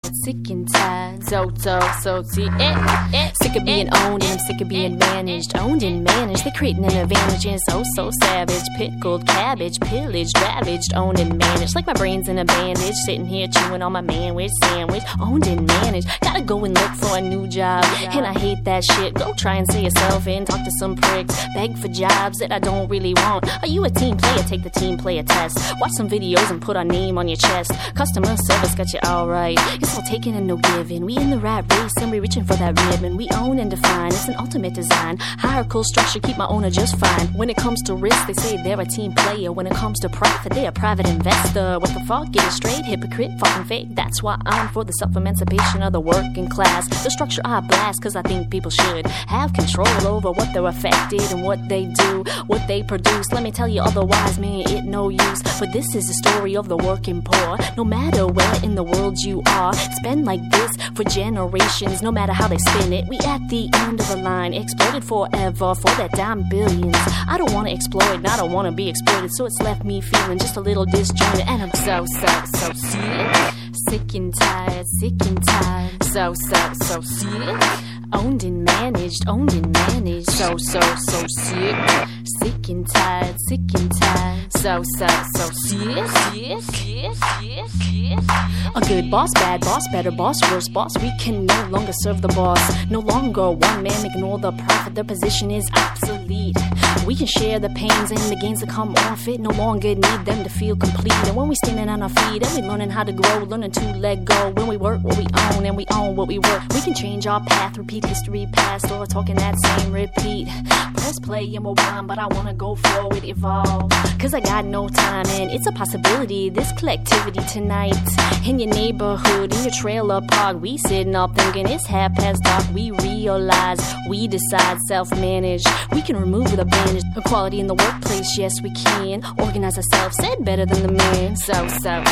sick and tired. So sick of being owned and I'm sick of being managed. Owned and managed, they're creating an advantage and so savage. Pickled cabbage, pillaged, ravaged, owned and managed. Like my brain's in a bandage, sitting here chewing on my manwich sandwich. Owned and managed, gotta go and look for a new job. And I hate that shit, go try and say yourself in. Talk to some pricks, beg for jobs that I don't really want. Are you a team player? Take the team player test. Watch some videos and put our name on your chest. Customer service got you alright. It's all taking and no giving. We in the right race and we reaching for that ribbon. We own and define, it's an ultimate design. Hierarchical structure, keep my owner just fine. When it comes to risk, they say they're a team player. When it comes to profit, they're a private investor. What the fuck? Get it straight, hypocrite, fucking fake. That's why I'm for the self-emancipation of the working class. The structure I blast, cause I think people should have control over what they're affected and what they do, what they produce. Let me tell you otherwise, man, it no use. But this is the story of the working poor. No matter where in the world you are, it's been like this for generations. No matter how they spin it, we at the end of the line, exploited forever for that dime billions. I don't want to exploit, and I don't want to be exploited, so it's left me feeling just a little disjointed. And I'm so sick and tired, sick and tired. So sick. Owned and managed, so sick. Sick and tired, sick and tired. So sick. A good boss, bad boss, better boss, worse boss. We can no longer serve the boss. No longer one man making all the profit. Their position is obsolete. We can share the pains and the gains that come off it. No longer need them to feel complete. And when we standing on our feet and we learning how to grow, learning to let go. When we work what we own and we own what we work, we can change our path, repeat history past, or talking that same repeat. Press play and we'll rhyme, but I wanna go forward, evolve. Cause I got no time and it's a possibility. This collectivity tonight in your neighborhood, in your trailer park, we sitting up thinking it's dark. We realize, we decide, self-manage. We can remove the bandage. Equality in the workplace, yes we can. Organize ourselves, said better than the man. So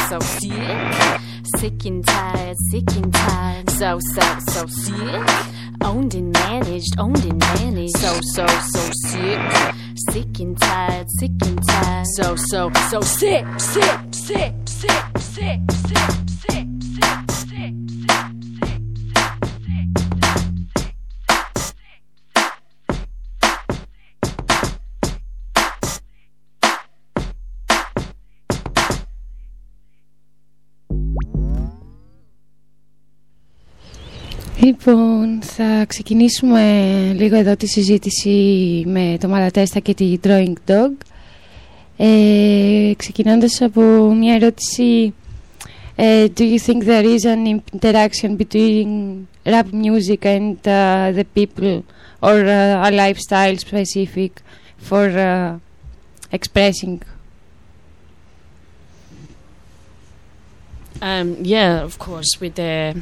sick and tired, sick and tired. So sick. Owned and managed, so sick. Sick and tired, sick and tired. So sick. Λοιπόν, θα ξεκινήσουμε λίγο εδώ τη συζήτηση με το Μαλατέστα και τη Drawing Dog. Ξεκινώντας από μια ερώτηση, do you think there is an interaction between rap music and the people, or a lifestyle specific for expressing? Yeah, of course, with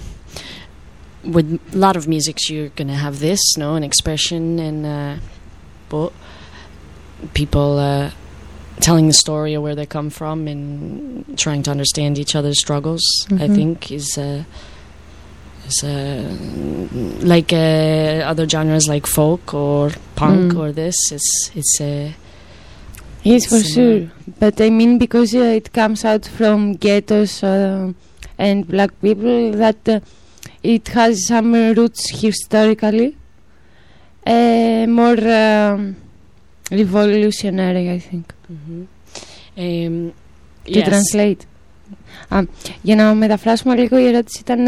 a lot of musics you're going to have this, no, an expression, and but people telling the story of where they come from and trying to understand each other's struggles, I think is like other genres like folk or punk or this. It's yes, for sure. But I mean, because it comes out from ghettos and black people, that it has some roots historically, more revolutionary, I think. To translate. Για να μεταφράσουμε λίγο, η ερώτηση ήταν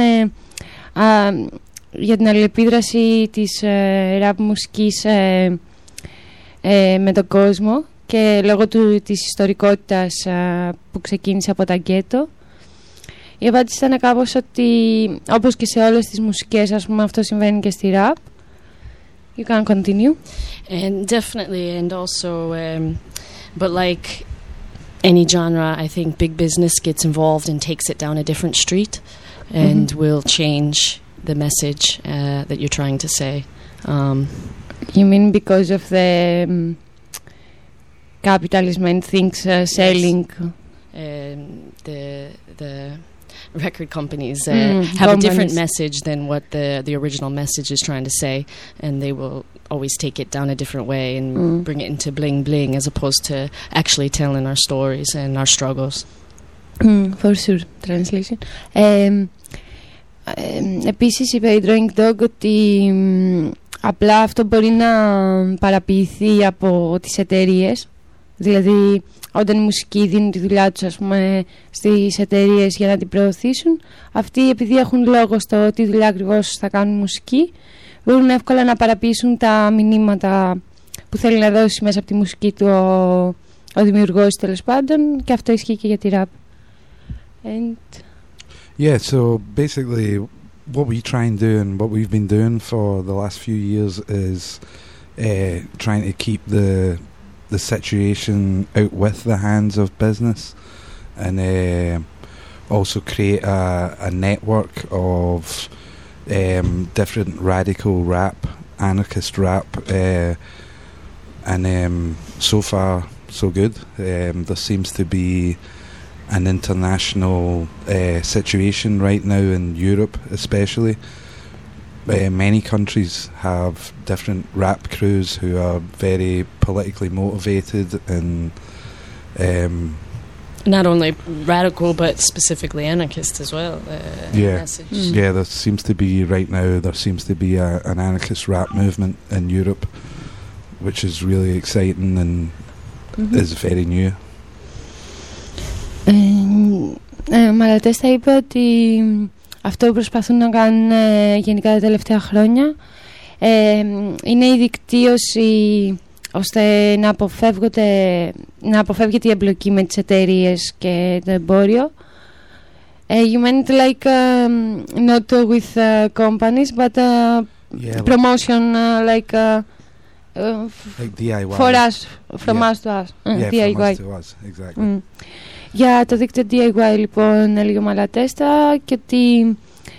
για την αλληλεπίδραση της rap μουσικής με τον κόσμο και λόγω της ιστορικότητας που ξεκίνησε από τα γκέτο. Η απάντηση ήταν κάπως ότι όπως και σε όλες τις μουσικές, ας πούμε, αυτό συμβαίνει και στη rap. You can continue. And definitely, and also, but like any genre, I think big business gets involved and takes it down a different street and will change the message that you're trying to say. You mean because of the capitalism and things selling? The record companies have a different message than what the original message is trying to say, and they will always take it down a different way and bring it into bling bling as opposed to actually telling our stories and our struggles. For sure, translation. Επίσης είπε η Drawing Dog ότι απλά αυτό μπορεί να παραποιηθεί από τις εταιρείες. Δηλαδή όταν οι μουσικοί δίνουν τη δουλειά τους, ας πούμε, στις εταιρείες για να την προωθήσουν, αυτοί επειδή έχουν λόγο στο τι δουλειά ακριβώς θα κάνουν μουσική, μπορούν εύκολα να παραποιήσουν τα μηνύματα που θέλει να δώσει μέσα από τη μουσική του ο δημιουργός, τέλος πάντων, και αυτό ισχύει και για τη rap. Yeah, so basically what we try and do and what we've been doing for the last few years is trying to keep the situation out with the hands of business, and also create a network of different radical rap, anarchist rap, and so far so good. There seems to be an international situation right now in Europe especially. Many countries have different rap crews who are very politically motivated and not only radical but specifically anarchist as well. Yeah, there seems to be right now an anarchist rap movement in Europe, which is really exciting and is very new. Μαλατέστα είπε ότι αυτό που προσπαθούν να κάνουν γενικά τα τελευταία χρόνια είναι η δικτύωση ώστε να αποφεύγεται η εμπλοκή με τις εταιρείες και το εμπόριο. You meant like not with companies but promotion like DIY. For us, from us to us. DIY. From us to us, exactly. Για το δίκτυο DIY λοιπόν έλεγε ο Μαλατέστα και ότι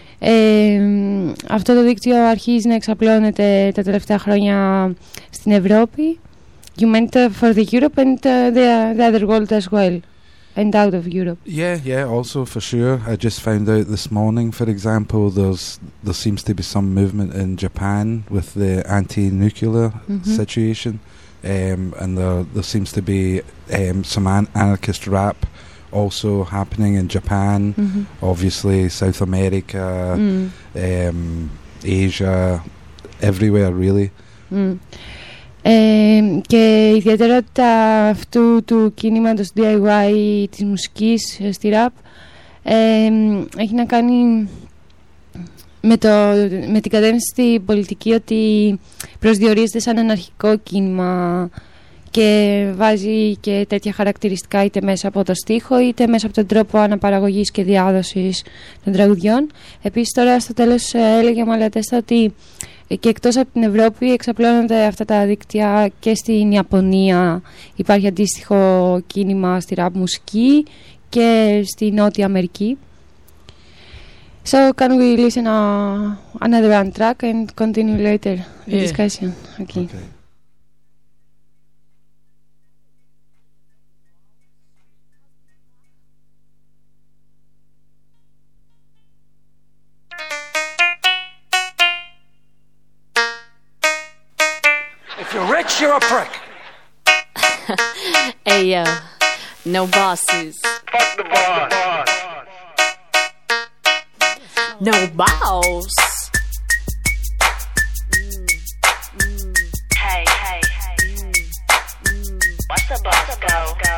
αυτό το δίκτυο αρχίζει να εξαπλώνεται τα τελευταία χρόνια στην Ευρώπη. You meant for the Europe and the other world as well, and out of Europe. Yeah, also for sure. I just found out this morning, for example, there seems to be some movement in Japan with the anti-nuclear situation, and there seems to be some anarchist rap also happening in Japan, obviously South America, Asia, everywhere really. Και η ιδιαιτερότητα αυτού του κίνηματος DIY της μουσικής στη rap έχει να κάνει με την κατεύθυνση στην πολιτική, ότι προσδιορίζεται σαν αναρχικό κίνημα και βάζει και τέτοια χαρακτηριστικά είτε μέσα από το στίχο είτε μέσα από τον τρόπο αναπαραγωγής και διάδοσης των τραγουδιών. Επίσης τώρα στο τέλος έλεγε Μαλατέστα ότι και εκτός από την Ευρώπη εξαπλώνονται αυτά τα δίκτυα και στην Ιαπωνία υπάρχει αντίστοιχο κίνημα στη rap μουσική και στη Νότια Αμερική. So can we listen another one track and continue later the discussion? Okay. If you're rich, you're a prick. Hey yo, no bosses. Fuck the boss. No boss. Hey, what's the boss go?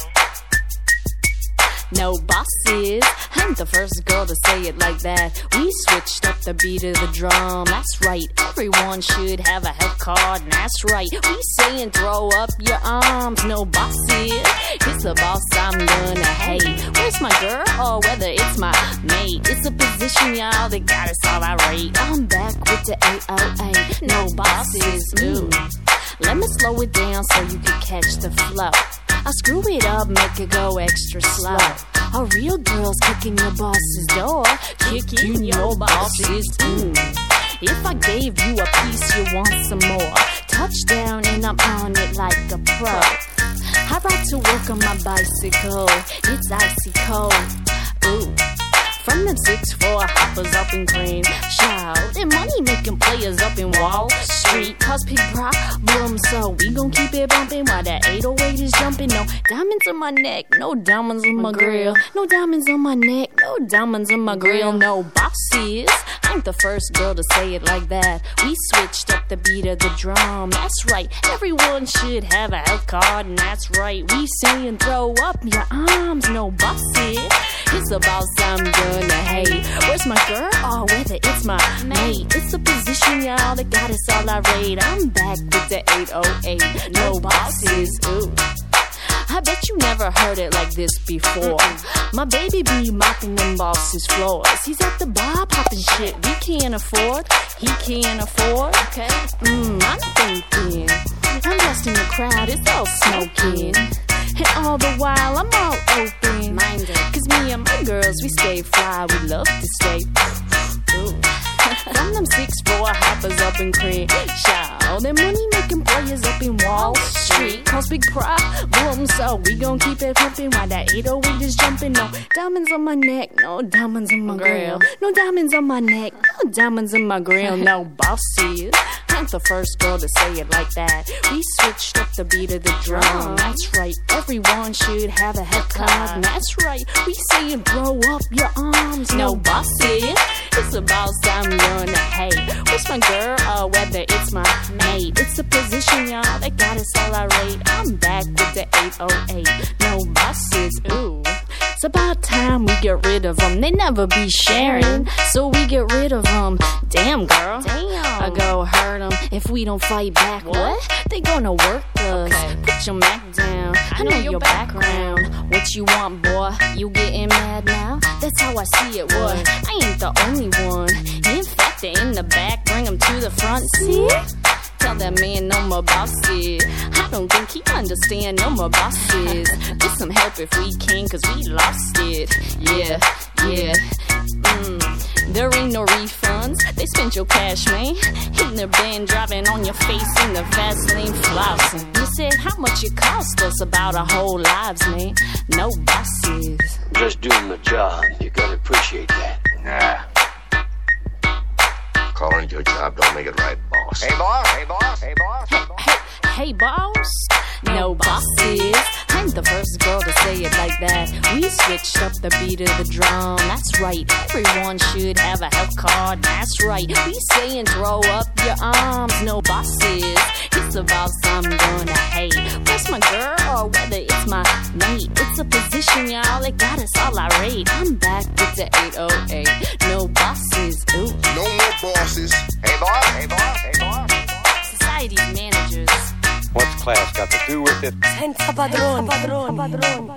No bosses. I'm the first girl to say it like that. We switched up the beat of the drum. That's right. Everyone should have a health card. And that's right. We saying throw up your arms. No bosses. It's the boss I'm gonna hate. Where's my girl? Or whether it's my mate. It's a position, y'all, that got us all irate. I'm back with the AOA. No bosses. Ooh. Let me slow it down so you can catch the flow. I screw it up, make it go extra slow. A real girl's kicking your boss's door. Kicking your boss's door. If I gave you a piece, you want some more. Touchdown and I'm on it like a pro. I ride to work on my bicycle. It's icy cold. Ooh. From them 6'4" hoppers up in cream. Shout, and money making players up in Wall Street. Cause big problems, so we gon' keep it bumping while that 808 is jumping. No diamonds on my neck, no diamonds on my grill. No diamonds on my neck, no diamonds on my grill. No bosses, I ain't the first girl to say it like that. We switched up the beat of the drum. That's right, everyone should have a health card. And that's right, we saying throw up your arms. No bosses, it's about I'm gonna hate. Where's my girl? Oh, whether it's my mate. It's the position, y'all, that got us all irate. I'm back with the 808. No bosses, ooh. I bet you never heard it like this before. My baby be mopping them bosses' floors. He's at the bar popping shit we can't afford. He can't afford. Okay. I'm thinking I'm lost in the crowd, it's all smoking. And all the while I'm all open-minded. Cause me and my girls, we stay fly, we love to stay. Ooh. From them 6'4" hoppers up in cream. Shout, them money making players up in Wall Street. Cause big problems, so we gon' keep it pumping while that 808 is jumping. No diamonds on my neck, no diamonds on my grill. No diamonds on my neck, no diamonds on my grill. No bosses, I ain't the first girl to say it like that. We switched up the beat of the drum. That's right, everyone should have a head card. That's right, we saying throw up your arms. No bosses, it's about I'm gonna hate. Where's my girl? Oh, whether it's my mate. It's a position, y'all, that got us all irate. I'm back with the 808. No bosses, ooh. It's about time we get rid of them. They never be sharing, so we get rid of them. Damn, girl. Damn. I go hurt them if we don't fight back. What? They gonna work us. Okay. Put your Mac down. I know your background. What you want, boy? You getting mad now? That's how I see it, boy. I ain't the only one. In fact, they're in the back. Bring them to the front. See? Tell that man no more bosses. I don't think he understand no more bosses. Get some help if we can, cause we lost it. Yeah. There ain't no refunds. They spent your cash, man. Hitting their band, driving on your face in the fast lane, flossing. You said how much it cost us, about our whole lives, man. No bosses. Just doing the job. You gotta appreciate that. Nah. Calling it your job don't make it right, boss. Hey, boss. Hey, boss. Hey, boss. Hey, boss. Hey, boss. No bosses. I'm the first girl to say it like that. We switched up the beat of the drum. That's right, everyone should have a health card. That's right, we saying throw up your arms. No bosses, it's about I'm gonna hate. Where's my girl or whether it's my mate? It's a position, y'all, that got us all irate. I'm back with the 808. No bosses, ooh. No more bosses. Hey, boss. Hey, boss. Hey, boss. Society's managers. What's class got to do with it? Senza padrone, padrone, padrone.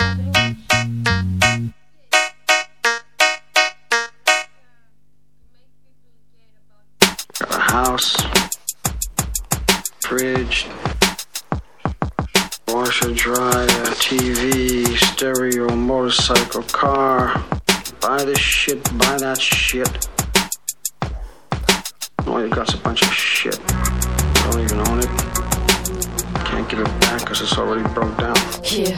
Got a house, fridge, washer, dryer, TV, stereo, motorcycle, car. Buy this shit, buy that shit. All you got's a bunch of shit. You don't even own it. Can't give it back because it's already broke down. Yeah.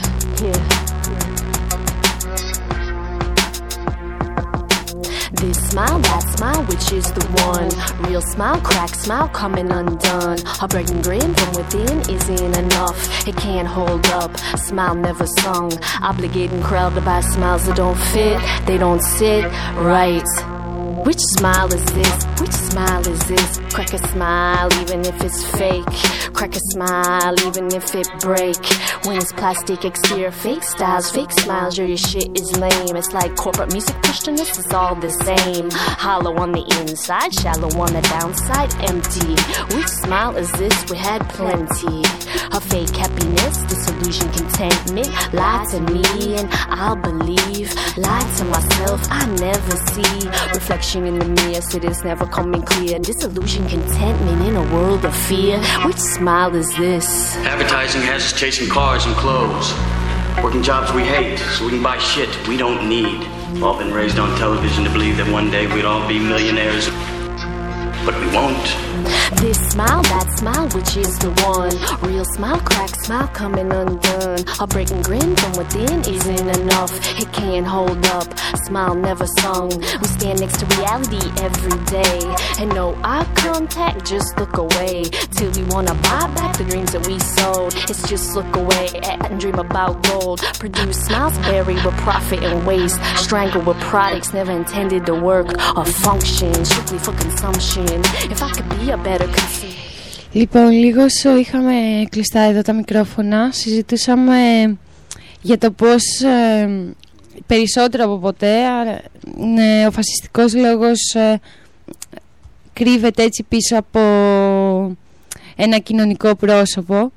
This smile, that smile, which is the one? Real smile, crack smile, coming undone. A breaking grin from within isn't enough. It can't hold up, smile never sung. Obligating crowd to buy smiles that don't fit. They don't sit right. Which smile is this? Which smile is this? Crack a smile even if it's fake. Crack a smile even if it break. When it's plastic exterior, fake styles, fake smiles, your shit is lame. It's like corporate music pushed on us, it's all the same. Hollow on the inside, shallow on the downside, empty. Which smile is this? We had plenty. A fake happiness, disillusion, contentment. Lie to me and I'll believe. Lie to myself, I never see. Reflection in the mirror, said it's never coming clear. Disillusion, contentment in a world of fear. Which smile is this? Advertising has us chasing cars and clothes, working jobs we hate so we can buy shit we don't need. All been raised on television to believe that one day we'd all be millionaires. but we won't. This smile, that smile, which is the one? Real smile, crack smile, coming undone. A breaking grin from within isn't enough. It can't hold up, smile never sung. We stand next to reality every day, and no eye contact, just look away. Till we wanna buy back the dreams that we sold. It's just look away and dream about gold. Produce smiles buried with profit and waste. Strangled with products never intended to work or function. Strictly for consumption. If I could be a better consumer. Λοιπόν, λίγο όσο είχαμε κλειστά εδώ τα μικρόφωνα, συζητούσαμε για το πώς περισσότερο από ποτέ ο φασιστικός λόγος κρύβεται έτσι πίσω από ένα κοινωνικό πρόσωπο,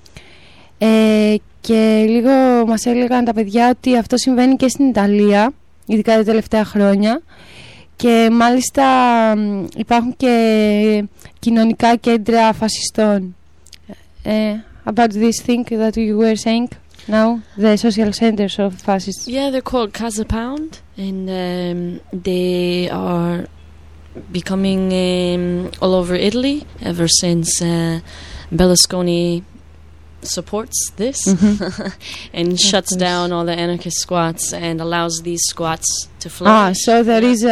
και λίγο μας έλεγαν τα παιδιά ότι αυτό συμβαίνει και στην Ιταλία, ειδικά τα τελευταία χρόνια, και μάλιστα υπάρχουν και κοινωνικά κέντρα φασιστών. About this thing that you were saying now, the social centers of fascists. Yeah, they're called Casa Pound, and they are becoming all over Italy ever since Berlusconi supports this and shuts down all the anarchist squats and allows these squats to flourish. So there is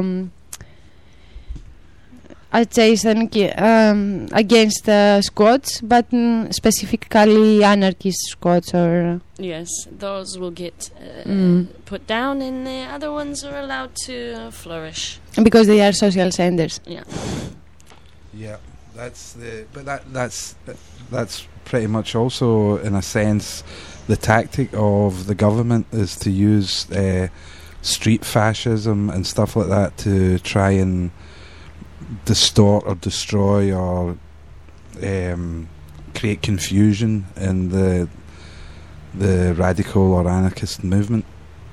I'd say against squats, but specifically anarchist squats, or yes, those will get put down, and the other ones are allowed to flourish because they are social centers. Yeah, that's pretty much also, in a sense, the tactic of the government is to use street fascism and stuff like that to try and distort or destroy or create confusion in the radical or anarchist movement.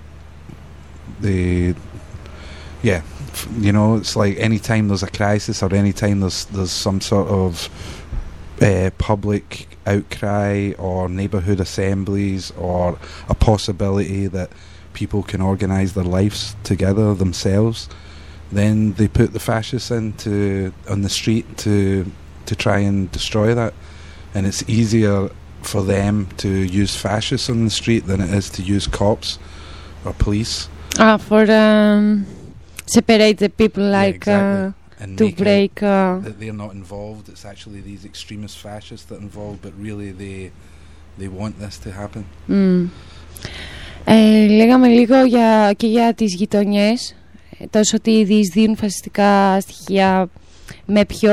It's like anytime there's a crisis or anytime there's some sort of public outcry or neighbourhood assemblies or a possibility that people can organise their lives together themselves, then they put the fascists on the street to try and destroy that. And it's easier for them to use fascists on the street than it is to use cops or police. For separate the people, like and to break that they're not involved. It's actually these extremist fascists that are involved, but really they want this to happen. Λέγαμε λίγο και για τις γειτονιές, τόσο ότι διεισδύουν φασιστικά στοιχεία με πιο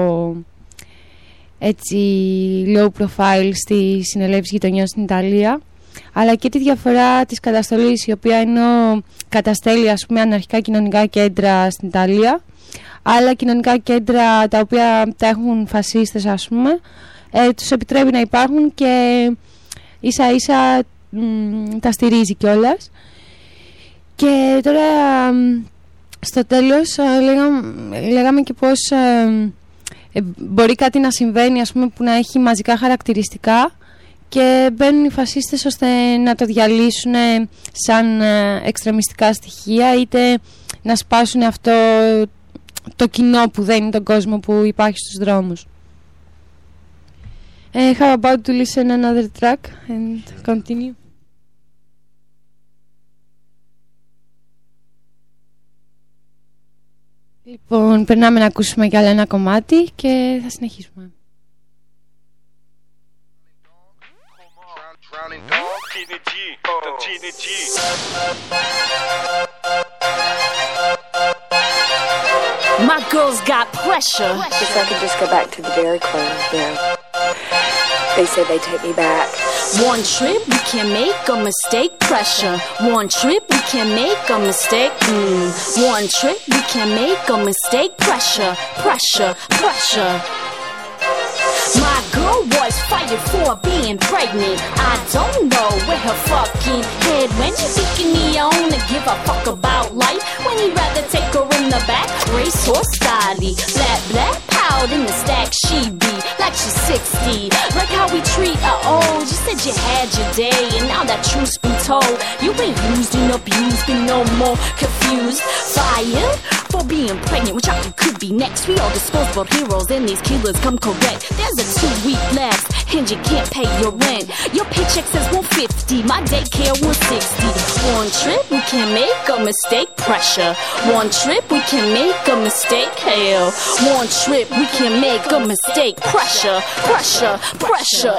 έτσι low profile στη συνελεύση γειτονιών στην Ιταλία, αλλά και τη διαφορά της καταστολής, η οποία ενώ καταστέλει, ας πούμε, αναρχικά κοινωνικά κέντρα στην Ιταλία, άλλα κοινωνικά κέντρα τα οποία τα έχουν φασίστες, ας πούμε, τους επιτρέπει να υπάρχουν και ίσα ίσα τα στηρίζει κιόλας. Και τώρα στο τέλος λέγαμε και πως μπορεί κάτι να συμβαίνει, ας πούμε, που να έχει μαζικά χαρακτηριστικά και μπαίνουν οι φασίστες ώστε να το διαλύσουν σαν εξτρεμιστικά στοιχεία, είτε να σπάσουν αυτό το κοινό που δένει τον κόσμο που υπάρχει στους δρόμους. How about to listen another track and continue? Λοιπόν, περνάμε να ακούσουμε κι άλλο ένα κομμάτι και θα συνεχίσουμε. My girl's got pressure. If I could just go back to the Dairy Queen, They say they take me back. One trip, we can make a mistake. Pressure. One trip, we can make a mistake. One trip, we can make a mistake. Pressure, pressure, pressure. My girl was fighting for being pregnant. I don't know where her fucking head went. She thinking me on to give a fuck about life when he'd rather take her in the back. Racehorse style, black, black, powder in the stack. She be like she's 60. Like how we treat her old. She said you had your day, and now that truth's been told, you ain't used and abused, been no more confused. Fired for being pregnant, which you could be next. We all disposable heroes, and these killers come correct. There's a 2-week lapse, and you can't pay your rent. Your paycheck says $150, my daycare $160. One trip, we can make a mistake. Pressure. One trip, we can make a mistake. Hell. One trip, we can make a mistake. Pressure, pressure, pressure.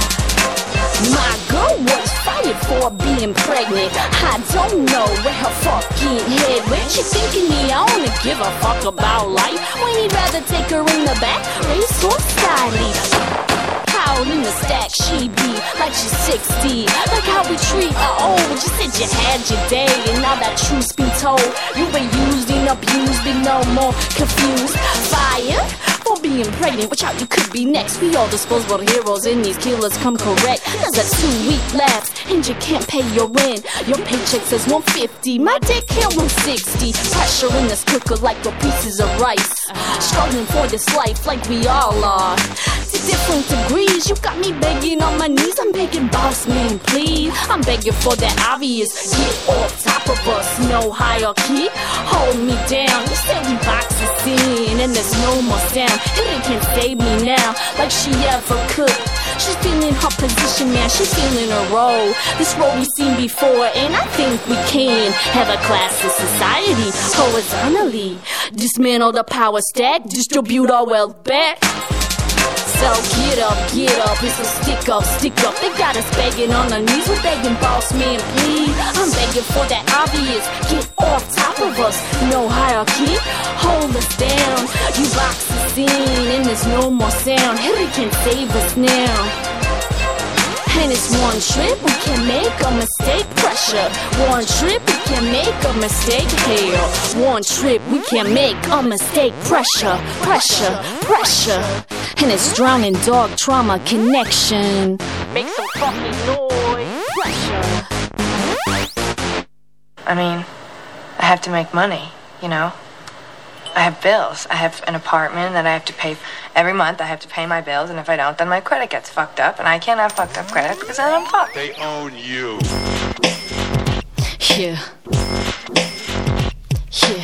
My girl was fired for being pregnant. I don't know where her fucking head went. She thinking me, I only give a fuck about life, when he'd rather take her in the back, racehorse style. Out in the stack, she be like she's 60. Like how we treat her old. You said you had your day, and now that truth's been told, you been used and abused, and no more confused. Fire for being pregnant, which you could be next. We all disposable heroes, and these killers come correct. There's a 2-week lapse, and you can't pay your rent. Your paycheck says $150, my daycare $160. Pressure in this cooker like the pieces of rice. Struggling for this life like we all are. To different degrees, you got me begging on my knees. I'm begging, boss man, please. I'm begging for that obvious. Get off top of us, no hierarchy. Hold me down. You said we box us in, and there's no more sound. It can't save me now, like she ever could. She's feeling her position now, she's feeling her role. This role we've seen before, and I think we can have a class in society horizontally. Dismantle the power stack, distribute our wealth back. So get up, it's a stick up. They got us begging on our knees, we're begging, boss man, please. I'm begging for that obvious. Get off top of us, no hierarchy. Hold us down, you box us in, and there's no more sound. Harry can save us now. And it's one trip, we can make a mistake. Pressure. One trip, we can make a mistake. Hell. One trip, we can make a mistake. Pressure, pressure, pressure. And it's drowning dog trauma connection. Make some fucking noise. Pressure. I mean, I have to make money, you know. I have bills. I have an apartment that I have to pay every month. I have to pay my bills, and if I don't, then my credit gets fucked up, and I can't have fucked up credit because then I'm fucked. They own you. Yeah. Yeah.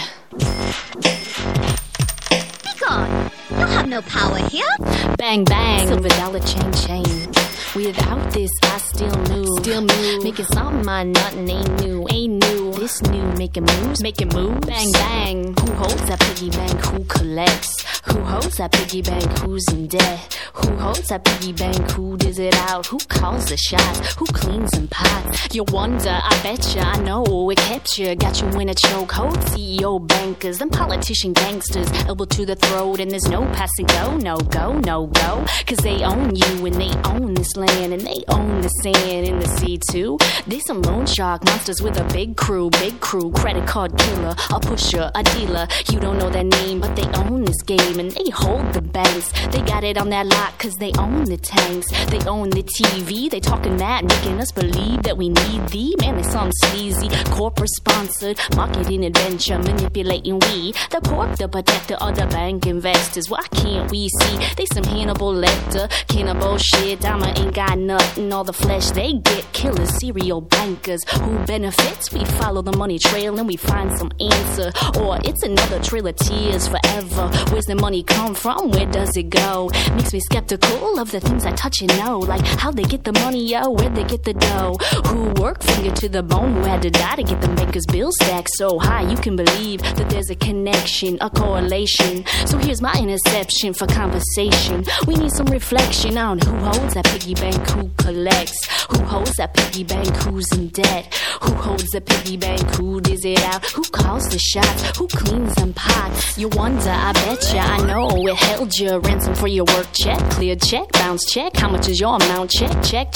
Be gone. You have no power here. Bang, bang. Silver dollar chain, chain. Without this, I still move. Making something I nothing ain't new. This new, making moves. Bang, bang. Who holds that piggy bank? Who collects? Who holds that piggy bank? Who's in debt? Who holds that piggy bank? Who does it out? Who calls the shots? Who cleans them pots? You wonder, I betcha, I know it kept you. Got you in a chokehold. CEO bankers, them politician gangsters, elbow to the throat, and there's no passing go. No go. Cause they own you, and they own this land, and they own the sand in the sea too. They some loan shark monsters with a big crew. Credit card killer, a pusher, a dealer. You don't know their name, but they own this game, and they hold the banks. They got it on that lot, cause they own the tanks. They own the TV, they talking that, making us believe that we need thee. Man, they some sleazy, corporate sponsored, marketing adventure, manipulating we. The pork, the protector, or the bank investors. Why can't we see? They some Hannibal Lecter, cannibal shit. Dama ain't got nothing, all the flesh they get. Killers, serial bankers, who benefits? We follow the money trail and we find some answer. Or it's another trail of tears forever. Where's the money come from? Where does it go? Makes me skeptical of the things I touch and know. Like how they get the money, yo, where'd they get the dough? Who worked finger to the bone? Who had to die to get the banker's bill stacked so high? You can believe that there's a connection, a correlation. So here's my interception for conversation. We need some reflection on who holds that piggy bank, who collects. Who holds that piggy bank, who's in debt? Who holds the piggy bank, who does it out? Who calls the shots? Who cleans them pots? You wonder, I betcha, I know it held you. Ransom for your work check, clear check, bounce check. How much is your amount? Check.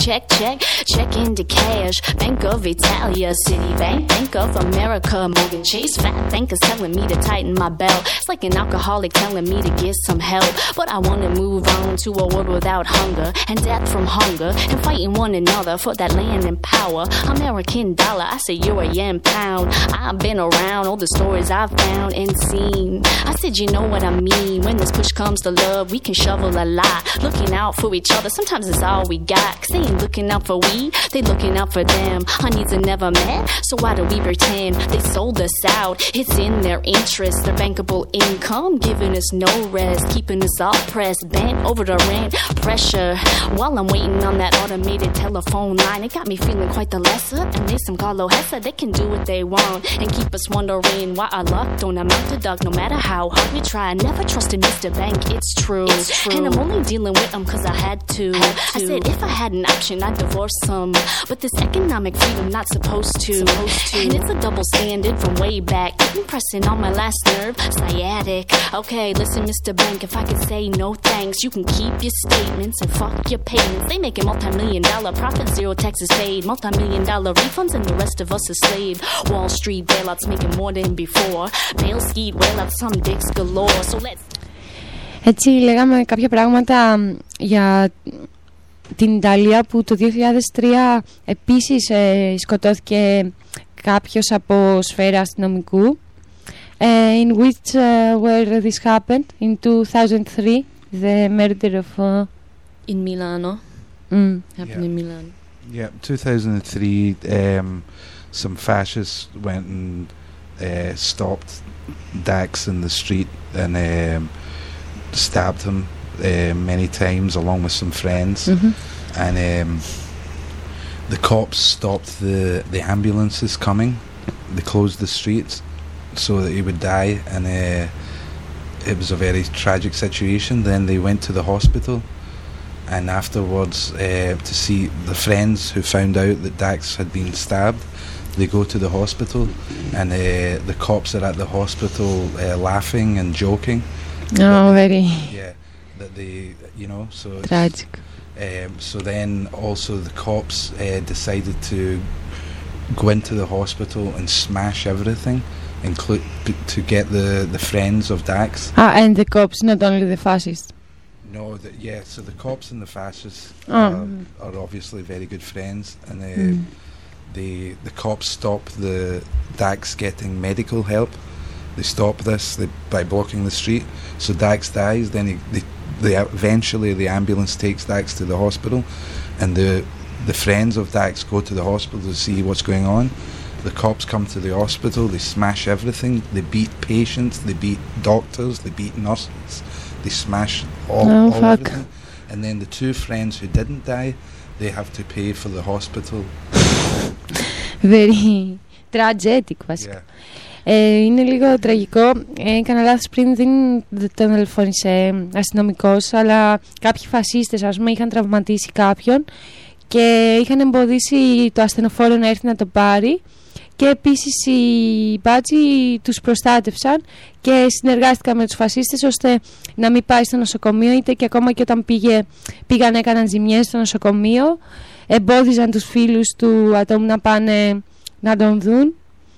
Check into cash. Bank of Italia, Citibank, Bank of America, Morgan Chase. Fat bankers telling me to tighten my belt. It's like an alcoholic telling me to get some help. But I wanna move on to a world without hunger and death from hunger, and fighting one another for that land and power. American dollar, I say euro, yen, pound. I've been around all the stories I've found and seen. I said, you know what I mean. When this push comes to love, we can shovel a lot. Looking out for each other, sometimes it's all we got. Cause they ain't looking out for we, they looking out for them. Our needs are never met, so why do we pretend? They sold us out, it's in their interest. Their bankable income, giving us no rest, keeping us all pressed, bent over the rent pressure. While I'm waiting on that automated telephone line, it got me feeling quite the lesser. And they some Carlo Hessa, they can do what they want and keep us wondering why our luck don't amount to duck. No matter how hard we try, I never trusted Mr. Bank, it's true. And I'm only dealing with them cause I had to. I said if I had an option, I'd divorce them. But this economic freedom, not supposed to. And it's a double standard from way back, keeping pressing on my last nerve, sciatic. Okay, listen, Mr. Bank, if I could say no thanks, you can keep your statements and fuck your payments. They making multi-million-dollar profits, zero taxes paid, multi-million-dollar refunds, and the rest of us are slave. Wall Street bailouts making more than before. Pale skied whale out some dicks galore. So let's. Έτσι λέγαμε κάποια πράγματα για την Ιταλία που το 2003 επίσης σκοτώθηκε κάποιος από σφαίρα αστυνομικού. In which where this happened in 2003, the murder of in Milano. Happened in Milan. Yeah, 2003. Some fascists went and stopped Dax in the street and stabbed him many times along with some friends. And the cops stopped the ambulances coming. They closed the streets so that he would die, and it was a very tragic situation. Then they went to the hospital, and afterwards to see the friends who found out that Dax had been stabbed, they go to the hospital, and the cops are at the hospital laughing and joking. Oh, very. Yeah, that they, you know, so tragic. So then also the cops decided to go into the hospital and smash everything, include to get the friends of Dax. And the cops, not only the fascists. No, so the cops and the fascists are obviously very good friends, and the cops stop the Dax getting medical help. They stop this by blocking the street. So Dax dies. Then they eventually the ambulance takes Dax to the hospital, and the friends of Dax go to the hospital to see what's going on. The cops come to the hospital. They smash everything. They beat patients. They beat doctors. They beat nurses. They smash all everything. And then the two friends who didn't die, they have to pay for the hospital. Very tragic, βασικά. Είναι λίγο τραγικό. Έκανα λάθος πριν, δεν τον τηλεφώνησε αστυνομικός, αλλά κάποιοι φασίστες, ας πούμε, είχαν τραυματίσει κάποιον και είχαν εμποδίσει το ασθενοφόρο να έρθει να το πάρει. Και επίσης οι μπάτσοι τους προστάτευσαν και συνεργάστηκαν με τους φασίστες ώστε να μην πάει στο νοσοκομείο, είτε και ακόμα και όταν πήγαν έκαναν ζημιές στο νοσοκομείο, εμπόδιζαν τους φίλους του ατόμου να πάνε να τον δουν.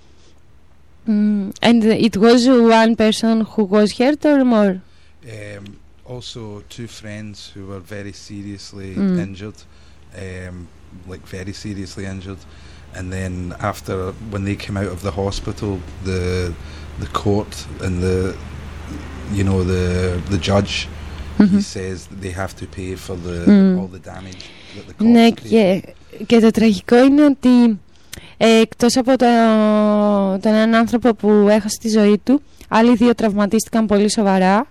And it was one person who was hurt or more? Also two friends who were very seriously injured, like very seriously injured. And then after, when they came out of the hospital, the court and the judge, he says that they have to pay for all the damage that the cops paid. Και το τραγικό είναι ότι εκτός από τον έναν άνθρωπο που έχασε τη ζωή του, άλλοι δύο τραυματίστηκαν πολύ σοβαρά.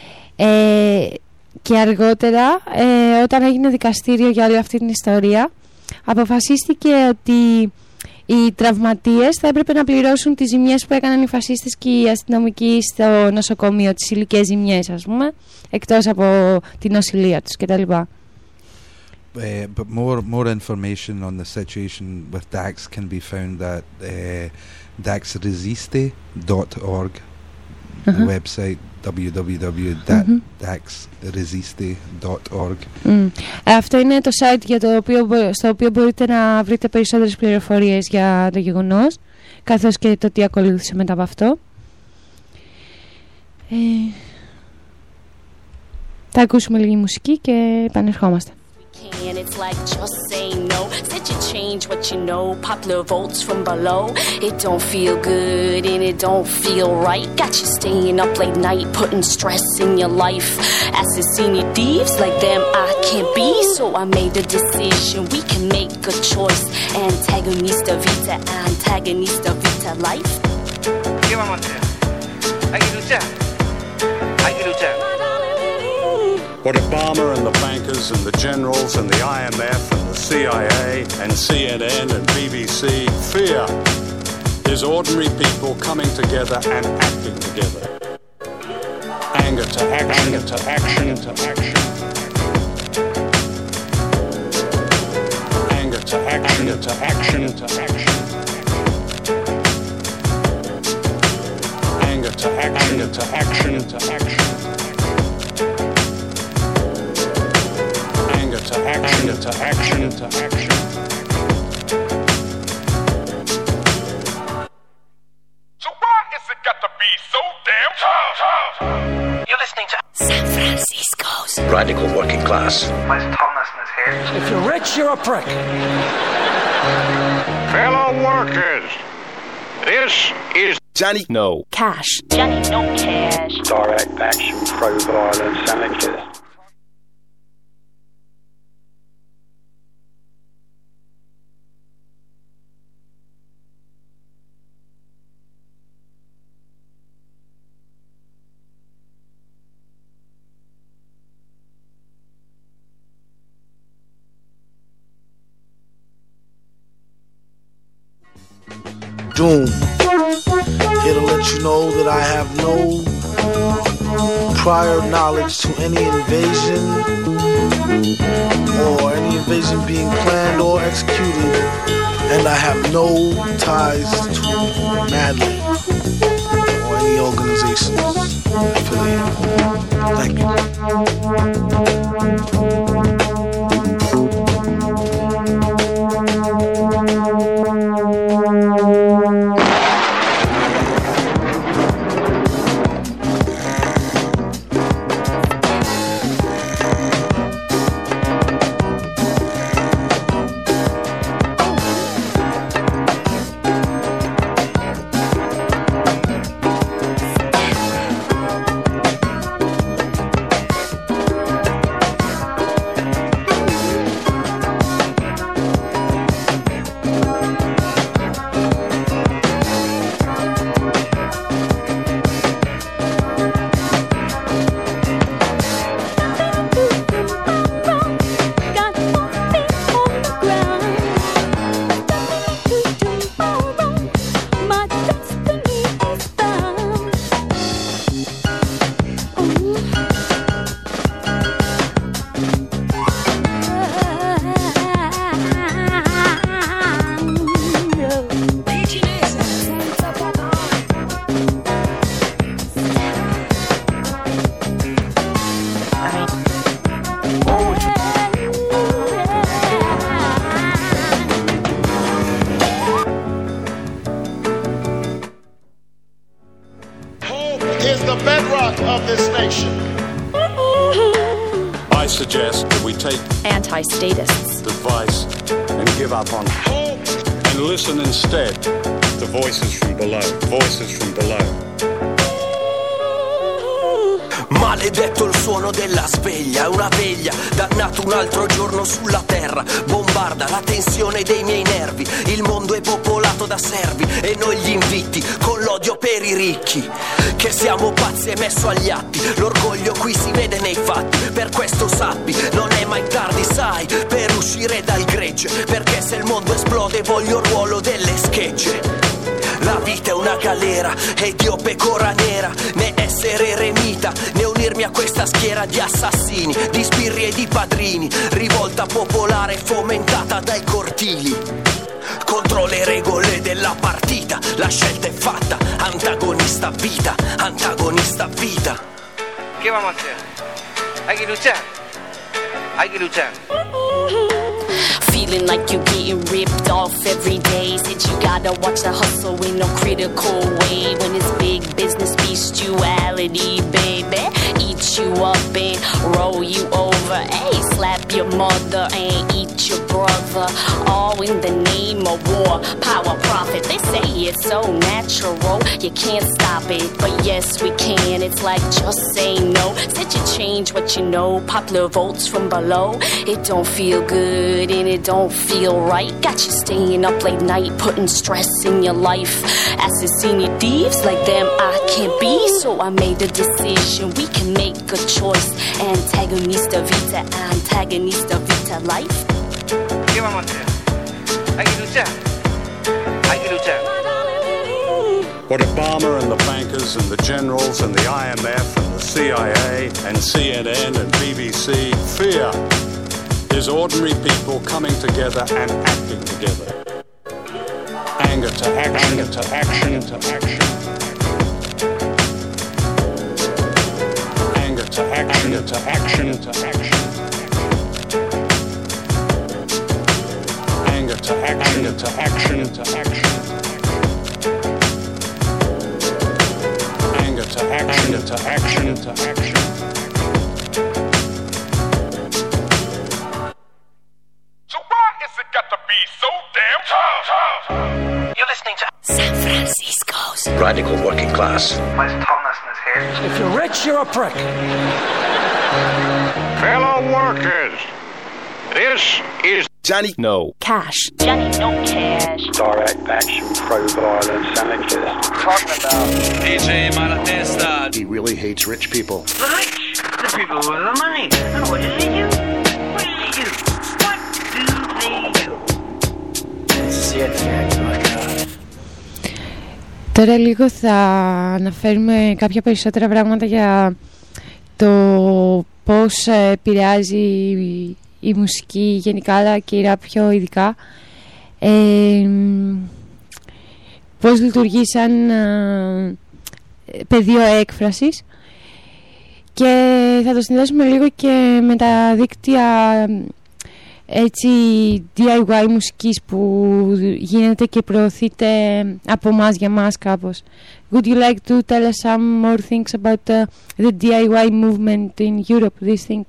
Και αργότερα, όταν έγινε δικαστήριο για όλη αυτή την ιστορία, αποφασίστηκε ότι οι τραυματίες θα έπρεπε να πληρώσουν τις ζημιές που έκαναν οι φασίστες και οι αστυνομικοί στο νοσοκομείο, τις υλικές ζημιές, ας πούμε, εκτός από την νοσηλεία τους κτλ. But more information on the situation with Dax can be found at daxresiste.org, the website www.daxresiste.org. Αυτό είναι το site στο οποίο μπορείτε να βρείτε περισσότερες πληροφορίες για το γεγονός, καθώς και το τι ακολούθησε μετά από αυτό. Θα ακούσουμε λίγη μουσική και επανερχόμαστε. And it's like just say no. Said you change what you know, popular votes from below. It don't feel good and it don't feel right. Got you staying up late night, putting stress in your life. Assassini thieves like them I can't be. So I made a decision, we can make a choice. Antagonista vita, antagonista vita life. ¿Qué vamos a hacer? Hay que luchar. Hay que luchar. What Obama and the bankers and the generals and the IMF and the CIA and CNN and BBC fear is ordinary people coming together and acting together. Anger to action, anger to action, to action. Anger to action, anger to action, to action. Anger to action, anger to action, to action. To action, to action, to action. So why is it got to be so damn tough? You're listening to San Francisco's Radical working class. Wes Thomason is here. If you're rich, you're a prick. Fellow workers, this is Johnny No Cash. Johnny No Cash. Direct action pro-violence anarchist. Doom, here to let you know that I have no prior knowledge to any invasion or any invasion being planned or executed, and I have no ties to Madlib or any organizations affiliated. Thank you. I suggest that we take anti-statists' advice and give up on hope and listen instead to voices from below, voices from below. Maledetto il suono della sveglia, è una veglia, dannato un altro giorno sulla terra, bombarda la tensione dei miei nervi, il mondo è popolato da servi e noi gli invitti con l'odio per i ricchi, che siamo pazzi e messo agli atti, l'orgoglio qui si vede nei fatti, per questo sappi, non è mai tardi sai, per uscire dal gregge, perché se il mondo esplode voglio il ruolo delle schegge. La vita è una galera ed io pecora nera, né essere eremita, né unirmi a questa schiera di assassini, di sbirri e di padrini, rivolta popolare fomentata dai cortili. Contro le regole della partita, la scelta è fatta, antagonista vita, antagonista vita. ¿Qué vamos a hacer? Hay que luchar. Hay que luchar. Feeling like you're getting ripped off every day. Said you gotta watch the hustle in no critical way. When it's big business bestiality, baby, eat you up and roll you over. Hey, slap your mother and eat together, all in the name of war, power, profit. They say it's so natural, you can't stop it, but yes we can. It's like just say no, said you change what you know, popular votes from below. It don't feel good and it don't feel right, got you staying up late night, putting stress in your life. Assassini thieves like them I can't be, so I made a decision, we can make a choice. Antagonista vita, antagonista vita life. ¿Qué vamos a hacer? Hay que luchar. Hay que luchar. What Obama and the bankers and the generals and the IMF and the CIA and CNN and BBC fear is ordinary people coming together and acting together. Anger to action, anger to action, to action. Anger to action, to action, to action. Anger to action, to action, to action. Anger to action, to action, to action. So why is it got to be so damn tough? You're listening to San Francisco's Radical working class. Wes Thomason is here. If you're rich, you're a prick. Fellow workers, this is Johnny. No. Cash. Johnny no cash. Direct action, pro-violence anarchist. Talking about DJ Malatesta. He really hates rich people. the rich, the people with the money. And what do they do? What do they do? What do they do? It's it, Τώρα λίγο θα αναφέρουμε κάποια περισσότερα πράγματα για το πώς επηρεάζει η μουσική γενικά, αλλά και η ραπ πιο ειδικά, πώς λειτουργεί σαν πεδίο έκφρασης, και θα το συνδέσουμε λίγο και με τα δίκτυα έτσι DIY μουσικής που γίνεται και προωθείται από μας για μας κάπως. Would you like to tell us some more things about the DIY movement in Europe, do you think?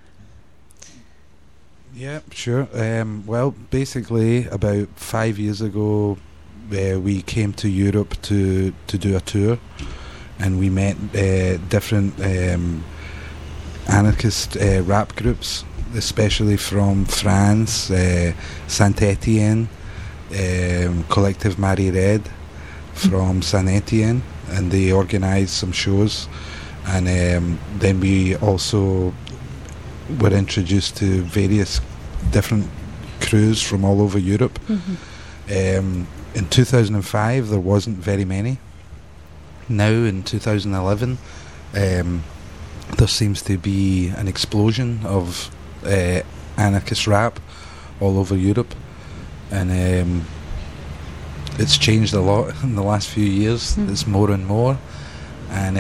Yeah, sure. Well, basically, about 5 years ago, we came to Europe to do a tour, and we met different anarchist rap groups, especially from France, Saint-Étienne, Collective Marie Red from Saint-Étienne, and they organised some shows, and then we also were introduced to various different crews from all over Europe. In 2005 there wasn't very many. Now in 2011 there seems to be an explosion of anarchist rap all over Europe, and it's changed a lot in the last few years. There's more and more, and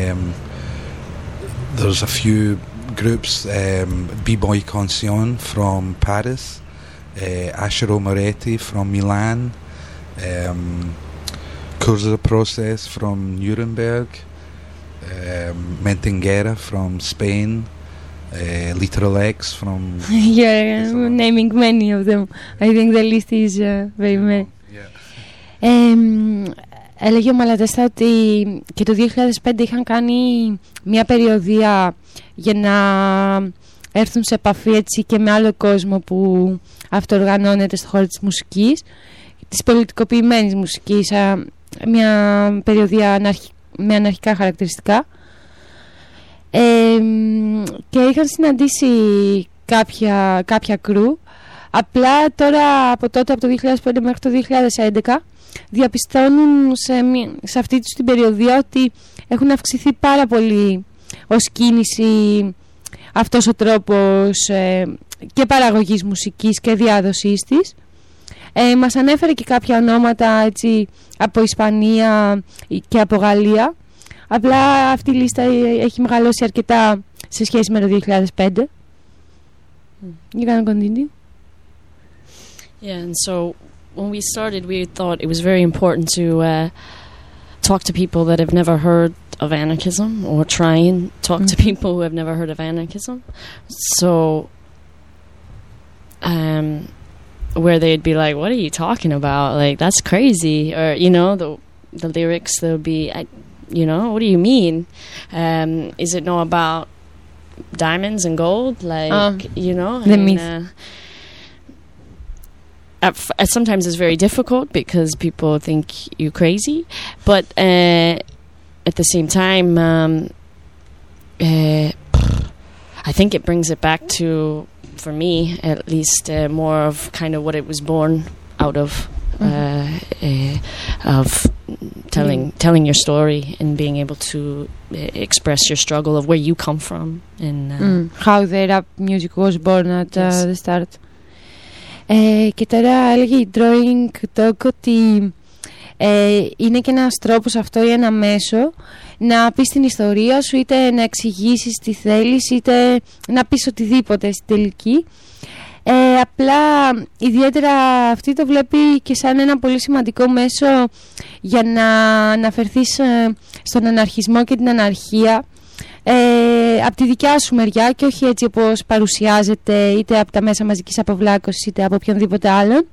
there's a few groups, B-Boy Conscient from Paris, Ashero Moretti from Milan, Curza Process from Nuremberg, Mentengera from Spain, Literal X from... You're naming many of them. I think the list is very many. Έλεγε ο Μαλατέστα ότι και το 2005 είχαν κάνει μια περιοδεία για να έρθουν σε επαφή έτσι και με άλλο κόσμο που αυτοοργανώνεται στο χώρο της μουσικής, της πολιτικοποιημένης μουσικής, μια περιοδεία με αναρχικά χαρακτηριστικά, και είχαν συναντήσει κάποια κρου. Απλά τώρα από τότε, από το 2005 μέχρι το 2011, διαπιστώνουν σε αυτή τους την περιοδία ότι έχουν αυξηθεί πάρα πολύ ως κίνηση αυτός ο τρόπος και παραγωγής μουσικής και διάδοσής της. Μας ανέφερε και κάποια ονόματα έτσι, από Ισπανία και από Γαλλία. Απλά αυτή η λίστα έχει μεγαλώσει αρκετά σε σχέση με το 2005. You can continue. Yeah, and so when we started, we thought it was very important to talk to people that have never heard of anarchism, or try and talk to people who have never heard of anarchism. So where they'd be like, "What are you talking about? Like, that's crazy," or the lyrics, they'll be, what do you mean? Is it not about diamonds and gold? Like, the myth. Sometimes it's very difficult because people think you're crazy, but at the same time, I think it brings it back to, for me at least, more of kind of what it was born out of telling your story and being able to express your struggle of where you come from and how the rap music was born at the start. Και τώρα έλεγε η Drawing Dog ότι είναι και ένας τρόπος αυτό ή ένα μέσο να πεις την ιστορία σου, είτε να εξηγήσεις τι θέλεις, είτε να πεις οτιδήποτε στην τελική. Απλά ιδιαίτερα αυτή το βλέπει και σαν ένα πολύ σημαντικό μέσο για να αναφερθείς στον αναρχισμό και την αναρχία από τη δικιά σου μεριά και όχι έτσι όπως παρουσιάζεται είτε από τα μέσα μαζικής αποβλάκωσης είτε από οποιονδήποτε άλλον.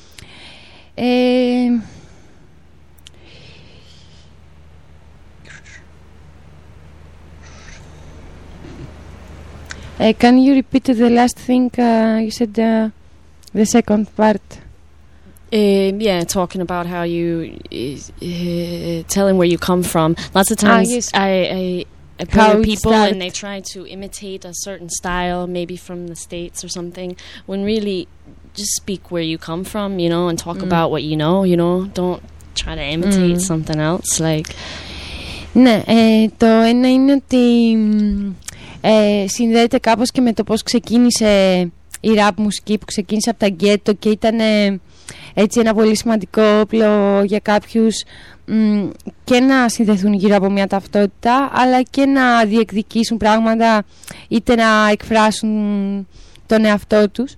Can you repeat the last thing you said, the second part? Yeah, talking about how you telling where you come from. Lots of times yes. I approach people and they try to imitate a certain style, maybe from the States or something, when really just speak where you come from, and talk about what you know, don't try to imitate something else. Like, ναι, το ένα είναι ότι συνδέεται κάπως και με το πώς ξεκίνησε η rap μουσική, που ξεκίνησε από τα γκέτο και ήταν έτσι ένα πολύ σημαντικό όπλο για κάποιους και να συνδεθούν γύρω από μια ταυτότητα, αλλά και να διεκδικήσουν πράγματα είτε να εκφράσουν τον εαυτό τους.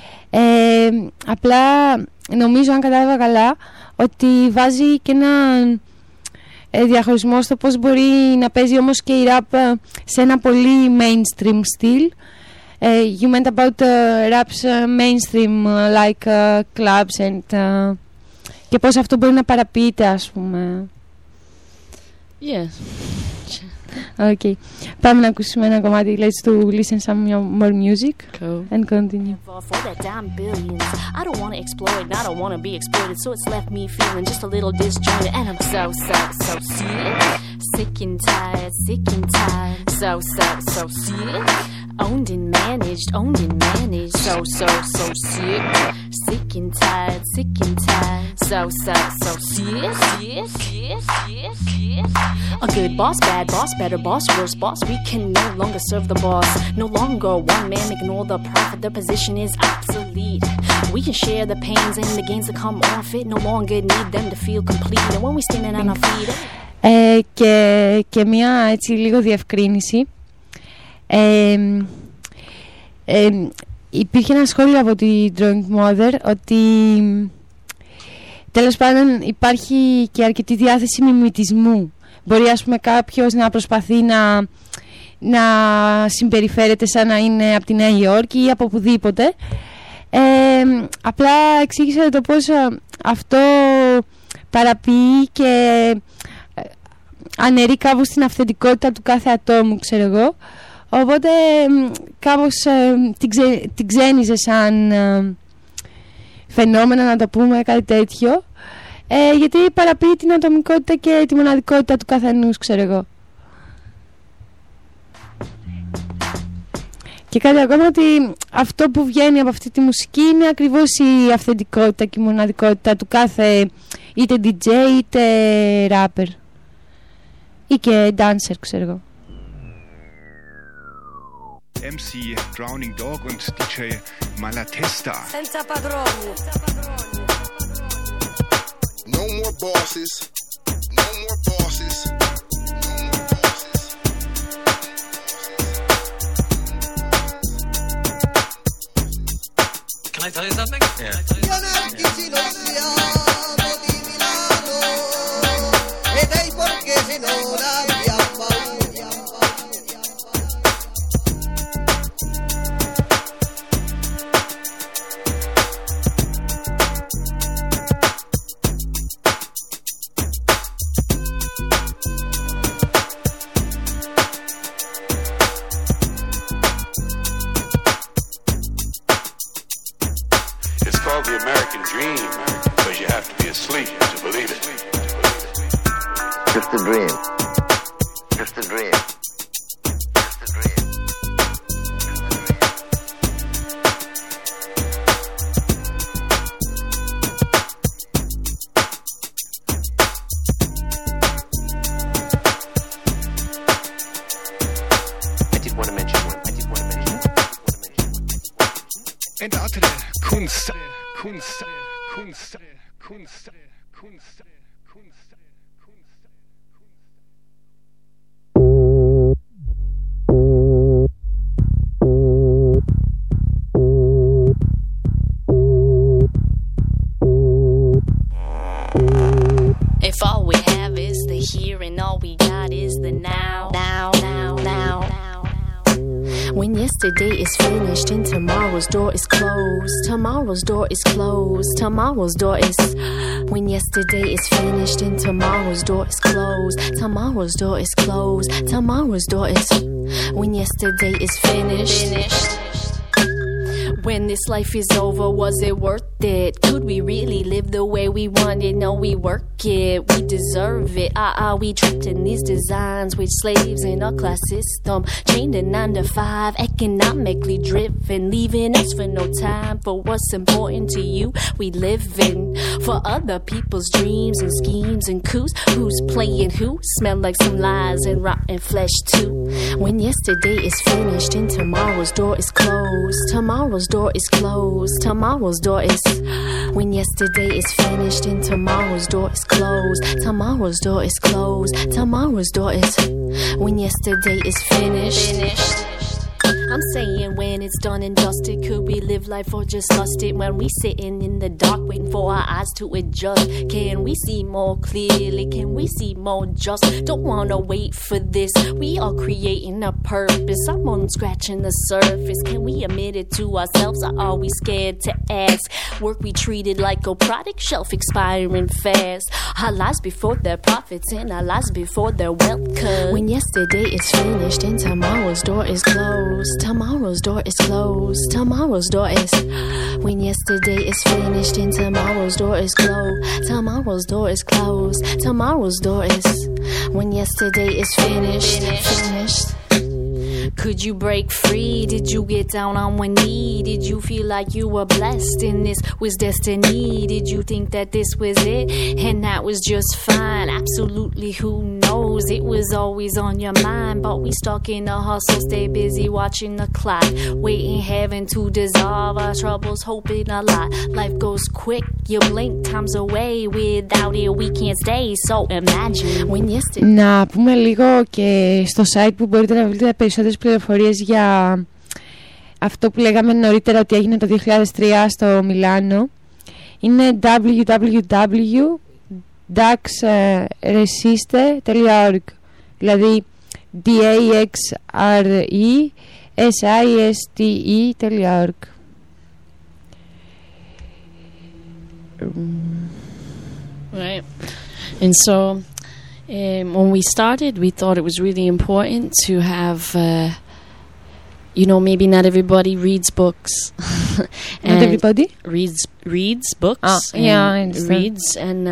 Απλά νομίζω, αν κατάλαβα καλά, ότι βάζει και ένα διαχωρισμό στο πώς μπορεί να παίζει όμως και η rap σε ένα πολύ mainstream στυλ. You meant about rap's mainstream, like clubs and και πώς αυτό μπορεί να παραποιείται, ας πούμε. Yeah. Okay. Πάμε να ακούσουμε ένα κομμάτι. Let's listen some more music. Cool. And continue. For that dime billions, I don't want to exploit and I don't want to be exploited, so it's left me feeling just a little disjointed, and I'm so sick and tired, so sick. Owned and managed, so sick and tired, so sick. A good boss, bad boss, better boss, worse boss. We can no longer serve the boss. No longer one man making all the profit. Their position is obsolete. We can share the pains and the gains that come off it. No longer need them to feel complete. And when we standing on our feet. Και μια έτσι λίγο διευκρίνηση. Υπήρχε ένα σχόλιο από τη Drawing Mother ότι τέλος πάντων υπάρχει και αρκετή διάθεση μιμητισμού. Μπορεί, ας πούμε, κάποιος να προσπαθεί να συμπεριφέρεται σαν να είναι από τη Νέα Υόρκη ή από οπουδήποτε. Απλά εξήγησε το πώς αυτό παραποιεί και αναιρεί κάπως την αυθεντικότητα του κάθε ατόμου, ξέρω εγώ. Οπότε κάπως την ξένιζε σαν φαινόμενο, να το πούμε, κάτι τέτοιο, γιατί παραποιεί την ατομικότητα και τη μοναδικότητα του καθενός, ξέρω εγώ. Και κάτι ακόμα, ότι αυτό που βγαίνει από αυτή τη μουσική είναι ακριβώς η αυθεντικότητα και η μοναδικότητα του κάθε είτε DJ είτε rapper ή και dancer, ξέρω εγώ. MC Drowning Dog und DJ Malatesta. Senza padroni. No more bosses. No more bosses. No more bosses. Can I tell you something? Yeah. waking dream, because you have to be asleep to believe it. Just a dream. Just a dream. Entartete Kunst, Kunst, Kunst, Kunst, Kunst, Kunst. If all we have is the here and all we got is the now. When yesterday is finished and tomorrow's door is closed, tomorrow's door is closed, tomorrow's door is. When yesterday is finished and tomorrow's door is closed, tomorrow's door is closed, tomorrow's door is. When yesterday is finished. When this life is over, was it worth it? Could we really live the way we wanted? No, we work it, we deserve it. We trapped in these designs with slaves in a class system, chained to 9 to 5, economically driven, leaving us for no time for what's important to you. We live in for other people's dreams and schemes and coups. Who's playing who? Smell like some lies and rotten flesh too. When yesterday is finished and tomorrow's door is closed, tomorrow's door is closed, tomorrow's door is. When yesterday is finished and tomorrow's door is closed, tomorrow's door is closed, tomorrow's door is. When yesterday is finished. I'm saying when it's done and dusted, could we live life or just lust it? When we sitting in the dark waiting for our eyes to adjust, can we see more clearly? Can we see more just? Don't wanna wait for this, we are creating a purpose. I'm on scratching the surface. Can we admit it to ourselves, or are we scared to ask? Work we treated like a product, shelf expiring fast. Our lives before their profits and our lives before their wealth. Cause when yesterday is finished and tomorrow's door is closed, tomorrow's door is closed, tomorrow's door is. When yesterday is finished and tomorrow's door is closed, tomorrow's door is closed, tomorrow's door is. When yesterday is finished. Could you break free? Did you get down on one knee? Did you feel like you were blessed and this was destiny? Did you think that this was it and that was just fine? Absolutely, who knows? It was always on your mind, but we stuck in a hustle, stay busy watching the clock, waiting heaven to dissolve our troubles, hoping a lot. Life goes quick, you blink, time's away. Without it we can't stay, so imagine when yesterday. Να πούμε λίγο και στο site που μπορείτε να βρείτε περισσότερες πληροφορίες για αυτό που λέγαμε νωρίτερα ότι έγινε το 2003 στο Μιλάνο. Είναι www.daxresiste.org, δηλαδή daxresiste.org. Right. And so when we started, we thought it was really important to have, maybe not everybody reads books. Not everybody? Reads books. Oh, yeah, I understand. Reads,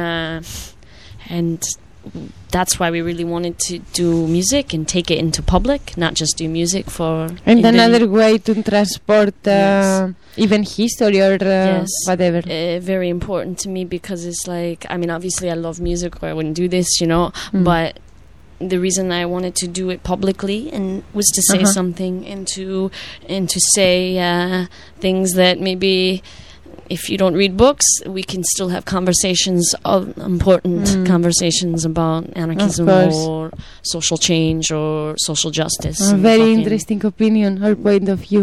and that's why we really wanted to do music and take it into public, not just do music for. And another way to transport even history or whatever. Very important to me because it's like, I mean, obviously I love music or I wouldn't do this, but the reason I wanted to do it publicly and was to say something and to say things that maybe if you don't read books, we can still have conversations, important conversations about anarchism or social change or social justice. A very interesting opinion or point of view.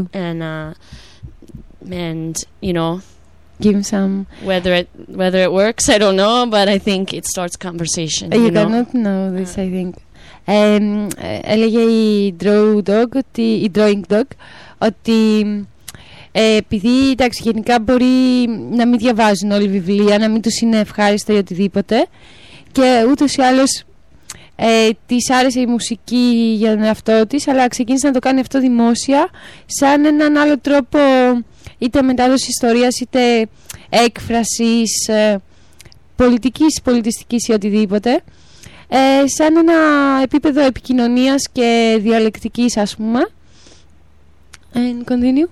And give some. Whether it works, I don't know, but I think it starts conversation. You cannot know this, I think. Έλεγε η Drawing Dog ότι επειδή εντάξει, γενικά μπορεί να μην διαβάζουν όλοι βιβλία, να μην τους είναι ευχάριστο ή οτιδήποτε, και ούτως ή άλλως της άρεσε η μουσική για τον εαυτό της, αλλά ξεκίνησε να το κάνει αυτό δημόσια σαν έναν άλλο τρόπο είτε μετάδοση ιστορίας, είτε έκφρασης πολιτικής, πολιτιστικής ή οτιδήποτε, σαν ένα επίπεδο επικοινωνίας και διαλεκτικής, ας πούμε. And continue.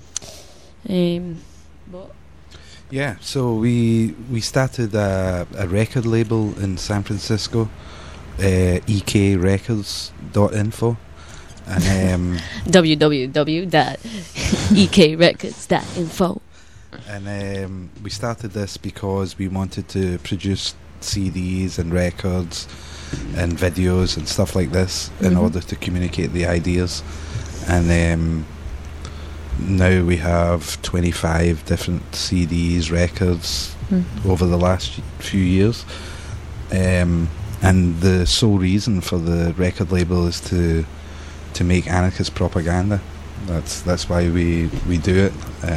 Yeah, so we started a record label in San Francisco, ekrecords.info, and www.ekrecords.info. And we started this because we wanted to produce CDs and records and videos and stuff like this in order to communicate the ideas. And now we have 25 different CDs, records over the last few years. And the sole reason for the record label is to make anarchist propaganda. That's why we do it.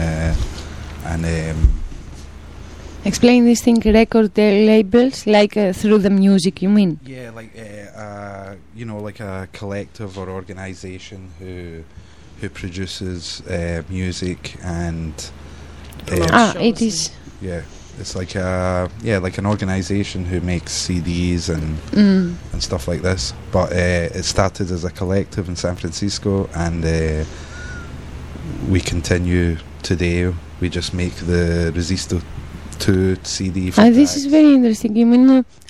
Explain this thing, record labels, like through the music, you mean? Yeah, like like a collective or organization who produces music and it is. Yeah, it's like like an organization who makes CDs and stuff like this. But it started as a collective in San Francisco, and we continue today. We just make the Resisto 2 CD. This is very interesting. You mean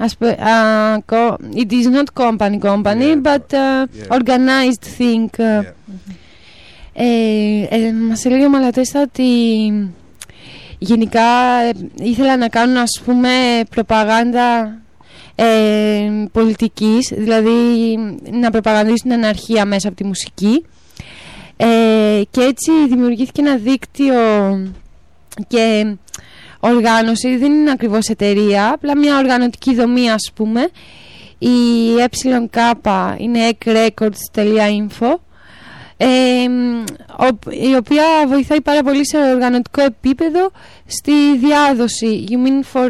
it is not company, but organized thing. Μας έλεγε ο Μαλατέστα ότι γενικά ήθελα να κάνουν, ας πούμε, προπαγάνδα πολιτικής, δηλαδή να προπαγανδίσουν την αναρχία μέσα από τη μουσική, και έτσι δημιουργήθηκε ένα δίκτυο και οργάνωση. Δεν είναι ακριβώς εταιρεία, απλά μια οργανωτική δομή, ας πούμε. Η ΕΚ είναι ekrecords.info, η οποία βοηθάει πάρα πολύ σε οργανωτικό επίπεδο στη διάδοση. You mean for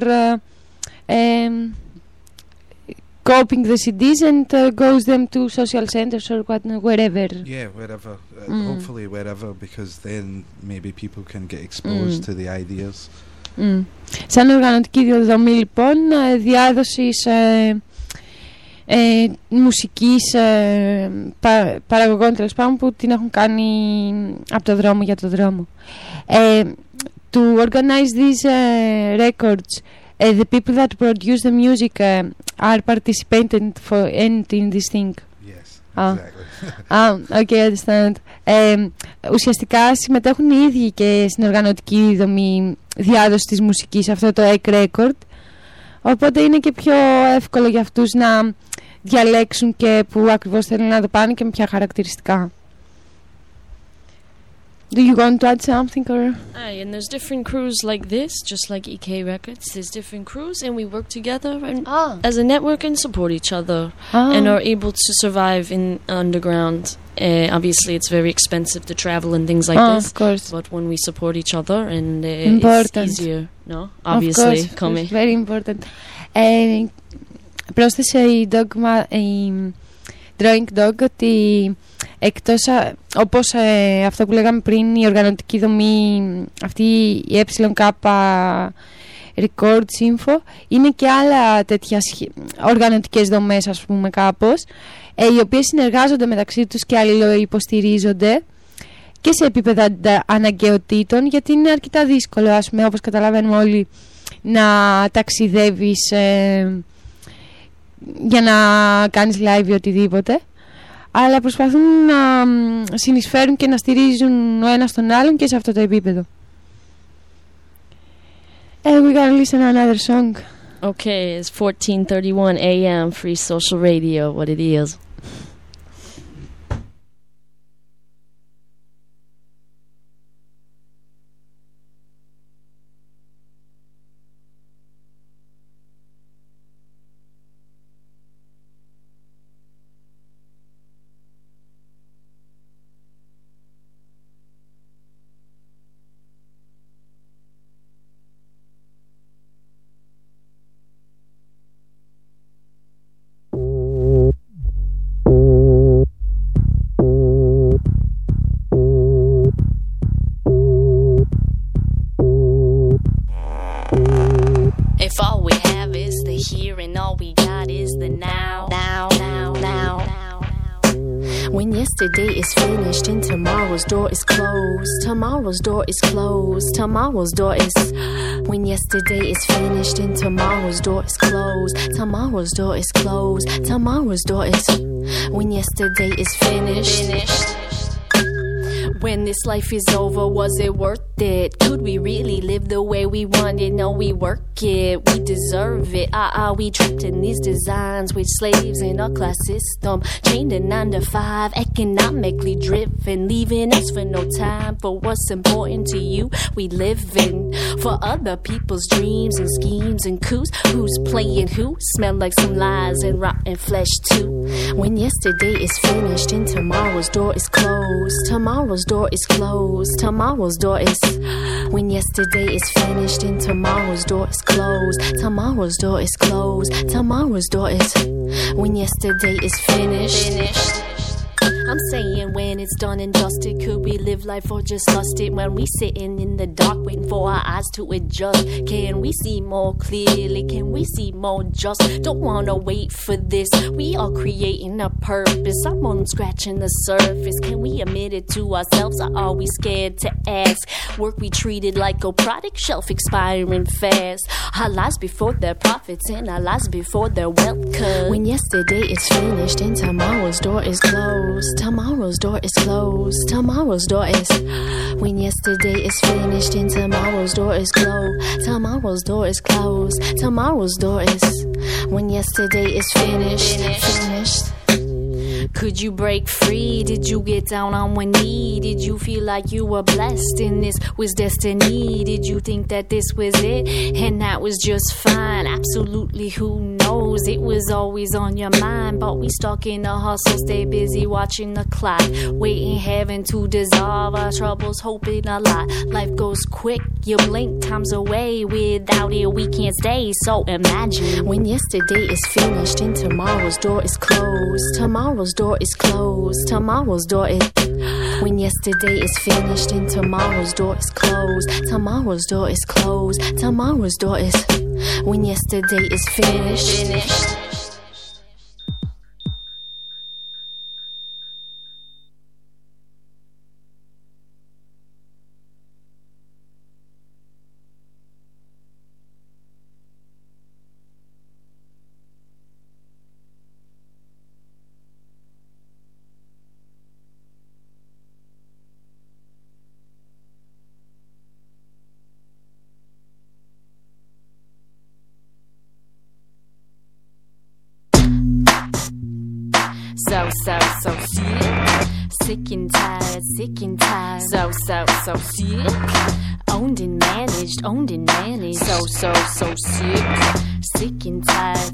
copying the CDs and goes them to social centers or wherever? Yeah, wherever. Hopefully wherever, because then maybe people can get exposed to the ideas. Σαν οργανωτική δομή, λοιπόν, διάδοσης μουσικής, παραγωγών, τέλος πάντων, που την έχουν κάνει από το δρόμο για το δρόμο. To organize these records, the people that produce the music are participating in this thing. Yes, exactly. Okay, I understand. Ουσιαστικά συμμετέχουν οι ίδιοι και στην οργανωτική δομή διάδοση της μουσικής, αυτό το Ek Record, οπότε είναι και πιο εύκολο για αυτούς να διαλέξουν και που ακριβώς θέλουν να το πάνε και με ποια χαρακτηριστικά. Do you want to add something, or? And there's different crews like this, just like EK Records. There's different crews, and we work together and as a network and support each other, and are able to survive in underground. Obviously, it's very expensive to travel and things like this. Of course. But when we support each other, and it's easier, no? Obviously, of course, very important. Πρόσθεσε η Drawing Dog ότι εκτός, όπως αυτό που λέγαμε πριν, η οργανωτική δομή, αυτή η ΕΚ Records Info, είναι και άλλα τέτοια οργανωτικές δομές, ας πούμε, κάπως, οι οποίες συνεργάζονται μεταξύ τους και αλληλοϊποστηρίζονται και σε επίπεδα αναγκαιοτήτων, γιατί είναι αρκετά δύσκολο, ας πούμε, όπως καταλαβαίνουμε όλοι, να ταξιδεύεις για να κάνεις live ή οτιδήποτε, αλλά προσπαθούν να συνεισφέρουν και να στηρίζουν ο ένας τον άλλον και σε αυτό το επίπεδο. We gotta listen to another song. Okay, it's 14:31 a.m. Free Social Radio, what it is. yesterday is finished and tomorrow's door is closed. Tomorrow's door is closed. Tomorrow's door is. When yesterday is finished and tomorrow's door is closed. Tomorrow's door is closed. Tomorrow's door is. When yesterday is finished. When this life is over, was it worth it? Could we really live the way we wanted? No, we work it, we deserve it. We trapped in these designs with slaves in our class system, chained to 9 to 5, economically driven, leaving us for no time for what's important to you. We live in for other people's dreams and schemes and coups. Who's playing who? Smell like some lies and rotten flesh too. When yesterday is finished and tomorrow's door is closed. Tomorrow's door is closed. Tomorrow's door is. When yesterday is finished and tomorrow's door is closed. Tomorrow's door is closed. Tomorrow's door is. When yesterday is finished. I'm saying when it's done and dusted, could we live life or just lust it? When we sitting in the dark waiting for our eyes to adjust, can we see more clearly? Can we see more just? Don't wanna wait for this, we are creating a purpose. I'm on scratching the surface. Can we admit it to ourselves, or are we scared to ask? Work we treated like a product, shelf expiring fast. Our lives before their profits and our lives before their wealth. Cause when yesterday is finished and tomorrow's door is closed. Tomorrow's door is closed. Tomorrow's door is. When yesterday is finished and tomorrow's door is closed. Tomorrow's door is closed. Tomorrow's door is. When yesterday is finished. Could you break free? Did you get down on one knee? Did you feel like you were blessed and this was destiny? Did you think that this was it and that was just fine? Absolutely, who knows? It was always on your mind, but we stuck in a hustle, stay busy watching the clock, waiting heaven to dissolve our troubles, hoping a lot. Life goes quick, you blink, time's away. Without it we can't stay, so imagine when yesterday is finished and tomorrow's door is closed. Tomorrow's door is closed. Tomorrow's door is. When yesterday is finished and tomorrow's door is closed. Tomorrow's door is closed. Tomorrow's door is. When yesterday is finished. So sick and tired, so sick. Owned and managed, so sick and tired,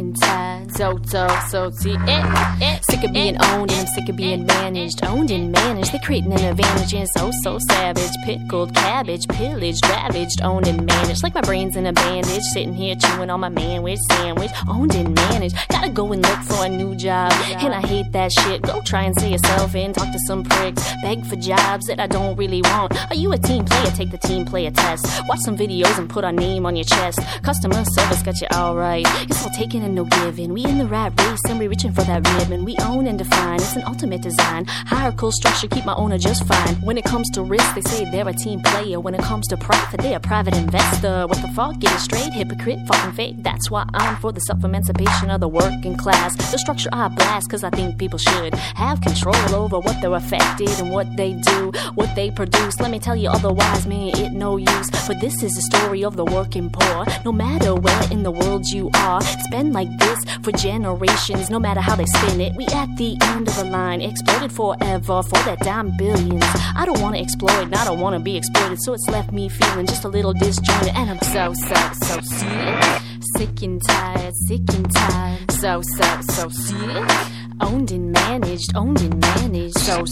so sick. Sick of being owned and I'm sick of being managed, owned and managed. They're creating an advantage and so savage. Pickled cabbage, pillaged, ravaged, owned and managed. Like my brain's in a bandage, sitting here chewing on my manwich sandwich, owned and managed. Gotta go and look for a new job, and I hate that shit. Go try and say yourself in, talk to some pricks, beg for jobs that I don't really want. Are you a team player? Take the team player test. Watch some videos and put our name on your chest. Customer service got you alright. It's all taking and no giving. We in the rat race and we reaching for that ribbon. We own and define. It's an ultimate design. Hierarchical structure, keep my owner just fine. When it comes to risk, they say they're a team player. When it comes to profit, they're a private investor. What the fuck? Get it straight, hypocrite, fucking fake. That's why I'm for the self-emancipation of the working class. The structure I blast, cause I think people should have control over what they're affected and what they do, what they produce. Let me tell you otherwise, man, it no use. But this is the story of the working poor. No matter where in the world you are, it's been like this for generations. No matter how they spin it, we at the end of the line, exploited forever for that dime billions. I don't want to exploit, and I don't want to be exploited, so it's left me feeling just a little disjointed. And I'm so sick and tired, so sick. Owned and managed, so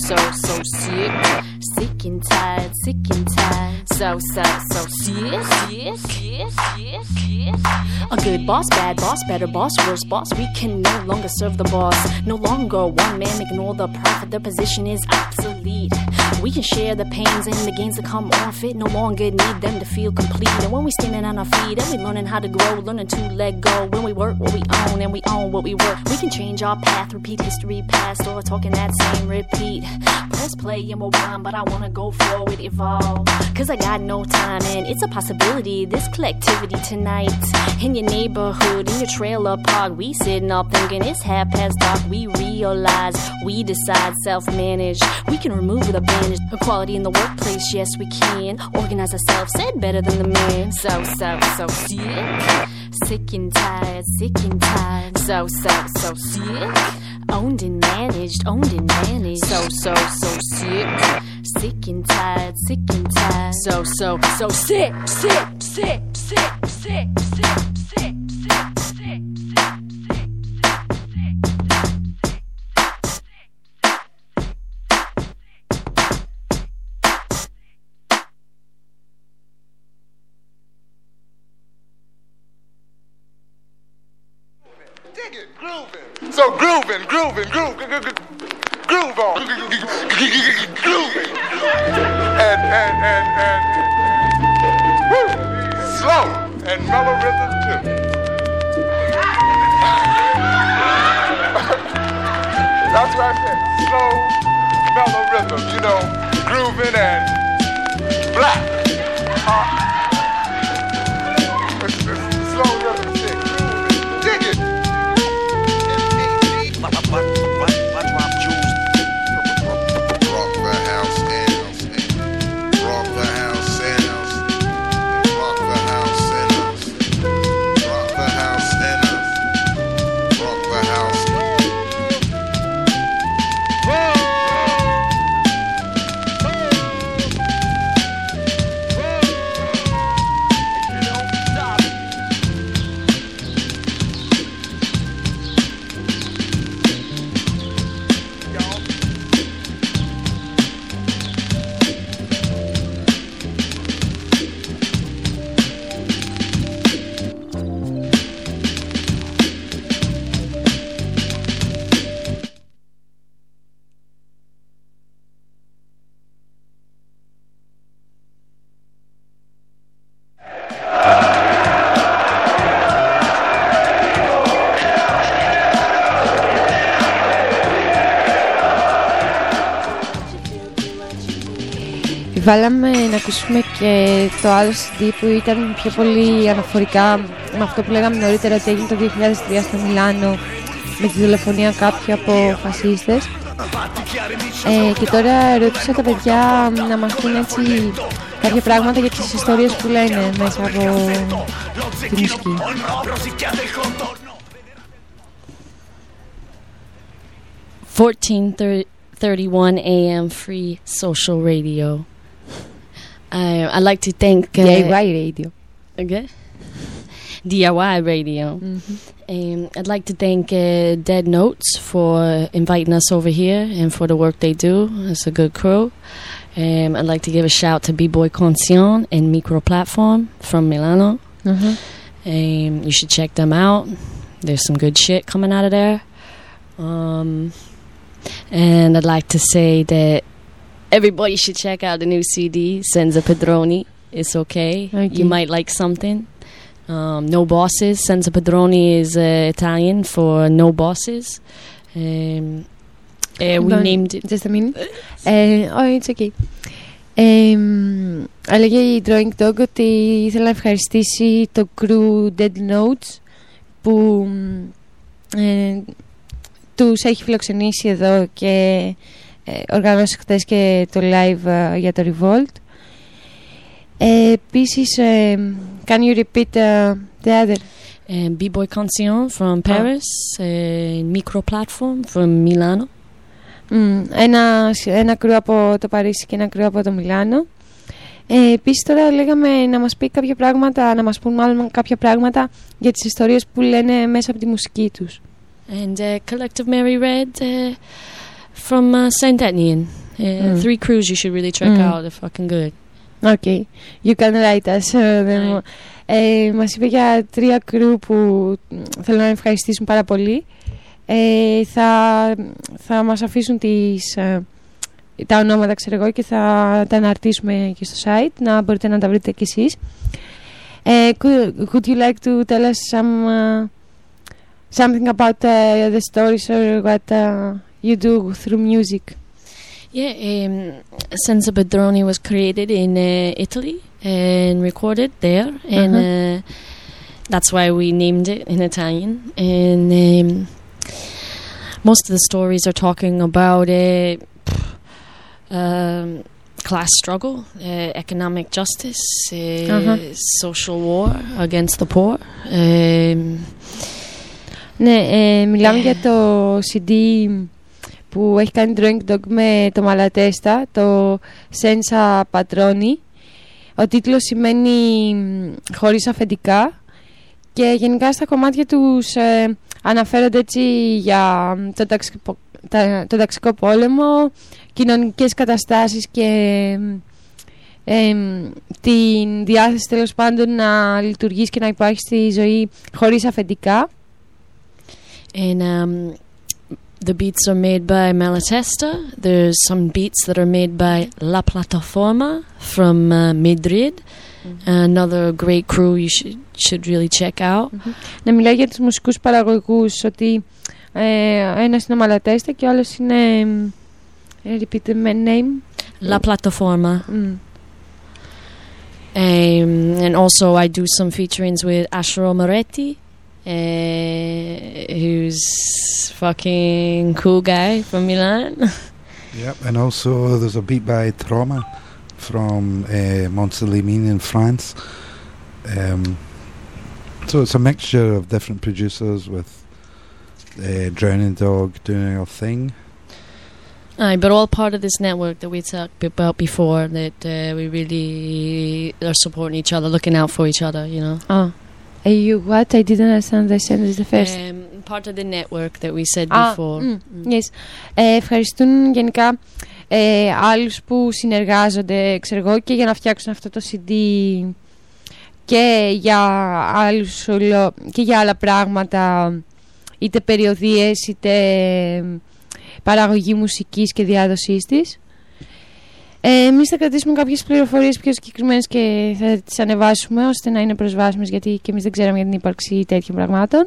sick and tired, so sick. A good boss, bad boss, better boss, worse boss. We can no longer serve the boss. No longer one man making all the profit. Their position is obsolete. We can share the pains and the gains that come off it. No longer need them to feel complete. And when we standing on our feet and we learning how to grow, learning to let go. When we work what we own and we own what we work, we can change our path, repeat history past, or talking that same repeat. Press play and we'll rhyme, but I wanna go forward, evolve. Cause I got no time and it's a possibility. This collectivity tonight in your neighborhood, in your trailer park, we sitting up thinking it's dark. We realize, we decide, self-manage. We can remove the bandage. Equality in the workplace, yes we can. Organize ourselves, said better than the man. So sick and tired, sick and tired. So sick. Owned and managed, owned and managed. So sick. Sick and tired, sick and tired. So sick, sick, sick, sick, sick, sick, sick, sick, sick. Dig it, grooving. So grooving, groove on. Grooving. And woo, slow and mellow rhythm too. That's what I said. Slow, mellow rhythm. You know, grooving and black. Slow rhythm shit. Dig it. Βάλαμε να ακούσουμε και το άλλο CD που ήταν πιο πολύ αναφορικά με αυτό που λέγαμε νωρίτερα ότι έγινε το 2003 στο Μιλάνο με τη δολοφονία κάποιου από φασίστες. Και τώρα ρωτήσα τα παιδιά να μας πούν έτσι κάποια πράγματα για τις ιστορίες που λένε μέσα από τη μουσική. 14:31 a.m. free social radio. I'd like to thank DIY radio. Okay. DIY radio. I'd like to thank Dead Notes for inviting us over here and for the work they do. It's a good crew. I'd like to give a shout to B-Boy Conscient and Micro Platform from Milano. You should check them out. There's some good shit coming out of there. And I'd like to say that everybody should check out the new CD, Senza Padroni. It's okay. You might like something. No Bosses. Senza Padroni is Italian for no bosses. We named it. Just a minute. Oh, it's okay. Έλεγε η Drawing Dog ότι ήθελα να ευχαριστήσει το crew Dead Notes που τους έχει φιλοξενήσει εδώ και οργάνωσε χτες και το live για το Revolt. Επίσης, can you repeat the other? B-Boy Conscient from Paris, Micro Platform from Milano. Ένα κρού από το Παρίσι και ένα κρού από το Μιλάνο. Επίσης τώρα λέγαμε να μας πει κάποια πράγματα, να μας πούν μάλλον κάποια πράγματα για τις ιστορίες που λένε μέσα από τη μουσική τους. And Collective Mary Red from Saint Etienne. 3 crews you should really check out. They're fucking good. Okay, you can write us. Μας είπε για 3 crew που θέλω να ευχαριστήσουν πάρα πολύ. Θα μας αφήσουν τα ονόματα, ξέρω εγώ, και θα τα αναρτήσουμε και στο site, να μπορείτε να τα βρείτε κι εσείς. Could you like to tell us something about the stories or what you do through music? Yeah, Senza Padroni was created in Italy and recorded there, and that's why we named it in Italian. And most of the stories are talking about class struggle, economic justice, social war against the poor. Ναι, μιλάμε για το CD που έχει κάνει Drawing Dog με το Malatesta, το Senza Padroni. Ο τίτλος σημαίνει χωρίς αφεντικά και γενικά στα κομμάτια τους αναφέρονται έτσι για το ταξικό πόλεμο, κοινωνικές καταστάσεις και την διάθεση τέλος πάντων να λειτουργείς και να υπάρχει στη ζωή χωρίς αφεντικά. And the beats are made by Malatesta. There's some beats that are made by La Plataforma from Madrid. Another great crew you should really check out. Να μιλάει για τους μουσικούς παραγωγούς, ότι ένας είναι Malatesta και ο άλλος είναι repeat the name. La Plataforma. And also I do some featurings with Ashero Moretti, who's fucking cool guy from Milan. Yep, and also there's a beat by Trauma from Montsélimine in France. So it's a mixture of different producers with Drowning Dog doing a thing. But all part of this network that we talked about before, that we really are supporting each other, looking out for each other, you know. You what? I didn't understand the sentence the first. Part of the network that we said before. Yes. Ευχαριστούν γενικά άλλους που συνεργάζονται, ξέρω εγώ, και για να φτιάξουν αυτό το CD και για άλλα πράγματα, είτε περιοδίες είτε παραγωγή μουσικής και διάδοσής της. Εμείς θα κρατήσουμε κάποιες πληροφορίες πιο συγκεκριμένες και θα τις ανεβάσουμε ώστε να είναι προσβάσιμες, γιατί και εμείς δεν ξέραμε για την ύπαρξη τέτοιων πραγμάτων.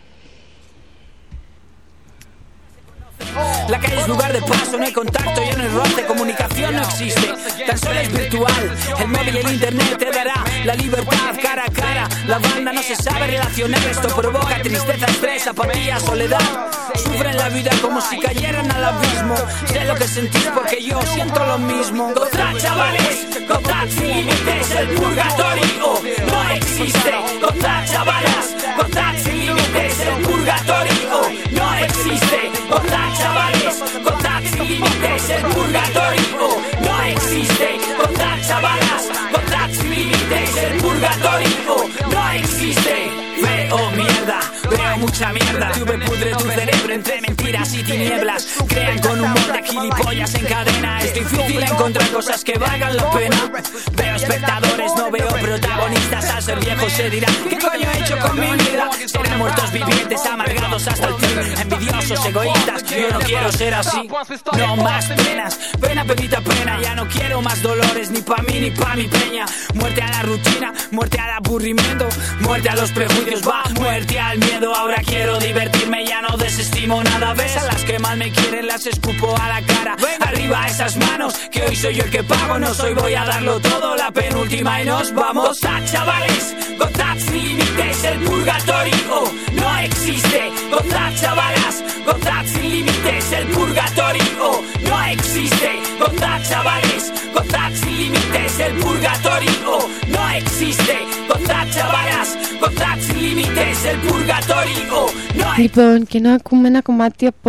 La calle es lugar de paso, no hay contacto, ya no hay roce, comunicación no existe, tan solo es virtual. El móvil y el internet te dará la libertad cara a cara. La banda no se sabe relacionar, esto provoca tristeza, estrés, apatía, soledad. Sufren la vida como si cayeran al abismo. Sé lo que sentís porque yo siento lo mismo. Gozad, chavales, gozad sin límites, el purgatorio no existe. Gozad, chavalas, gozad sin límites, el purgatorio no existe. Gozad, chavales, gozad sin límites, el purgatorio no existe. Gozad, chavalas, gozad sin límites, el purgatorio no existe. Veo mierda, veo mucha mierda. Tuve pudre tu cerebro entre mentiras y tinieblas. Crean con humor de gilipollas en cadena. Es difícil encontrar cosas que valgan la pena. Veo espectadores, no veo protagonistas. Al ser viejo se dirá, ¿qué coño he hecho con mi vida? Serán muertos vivientes, amargados hasta el fin. Envidiosos, egoístas, yo no quiero ser así. No más penas, pena, penita, pena. Ya no quiero más dolores, ni pa' mí ni pa' mi peña. Muerte a la rutina, muerte al aburrimiento, muerte a los prejuicios. Va, muerte al miedo, ahora quiero divertirme, ya no desestimo nada. Ves a las que mal me quieren, las escupo a la cara. Arriba esas manos, que hoy soy yo el que pago. No soy, voy a darlo todo, la penúltima y nos vamos. Gozad, chavales, gozad sin límites, el purgatorio no existe. Gozad, chavalas, gozad sin límites, el purgatorio no existe. Gozad, chavales, gozad sin límites, el purgatorio no existe. Gozad, chavalas, gozad sin límites, el purgatorio no existe. Λοιπόν, και να ακούμε ένα κομμάτι από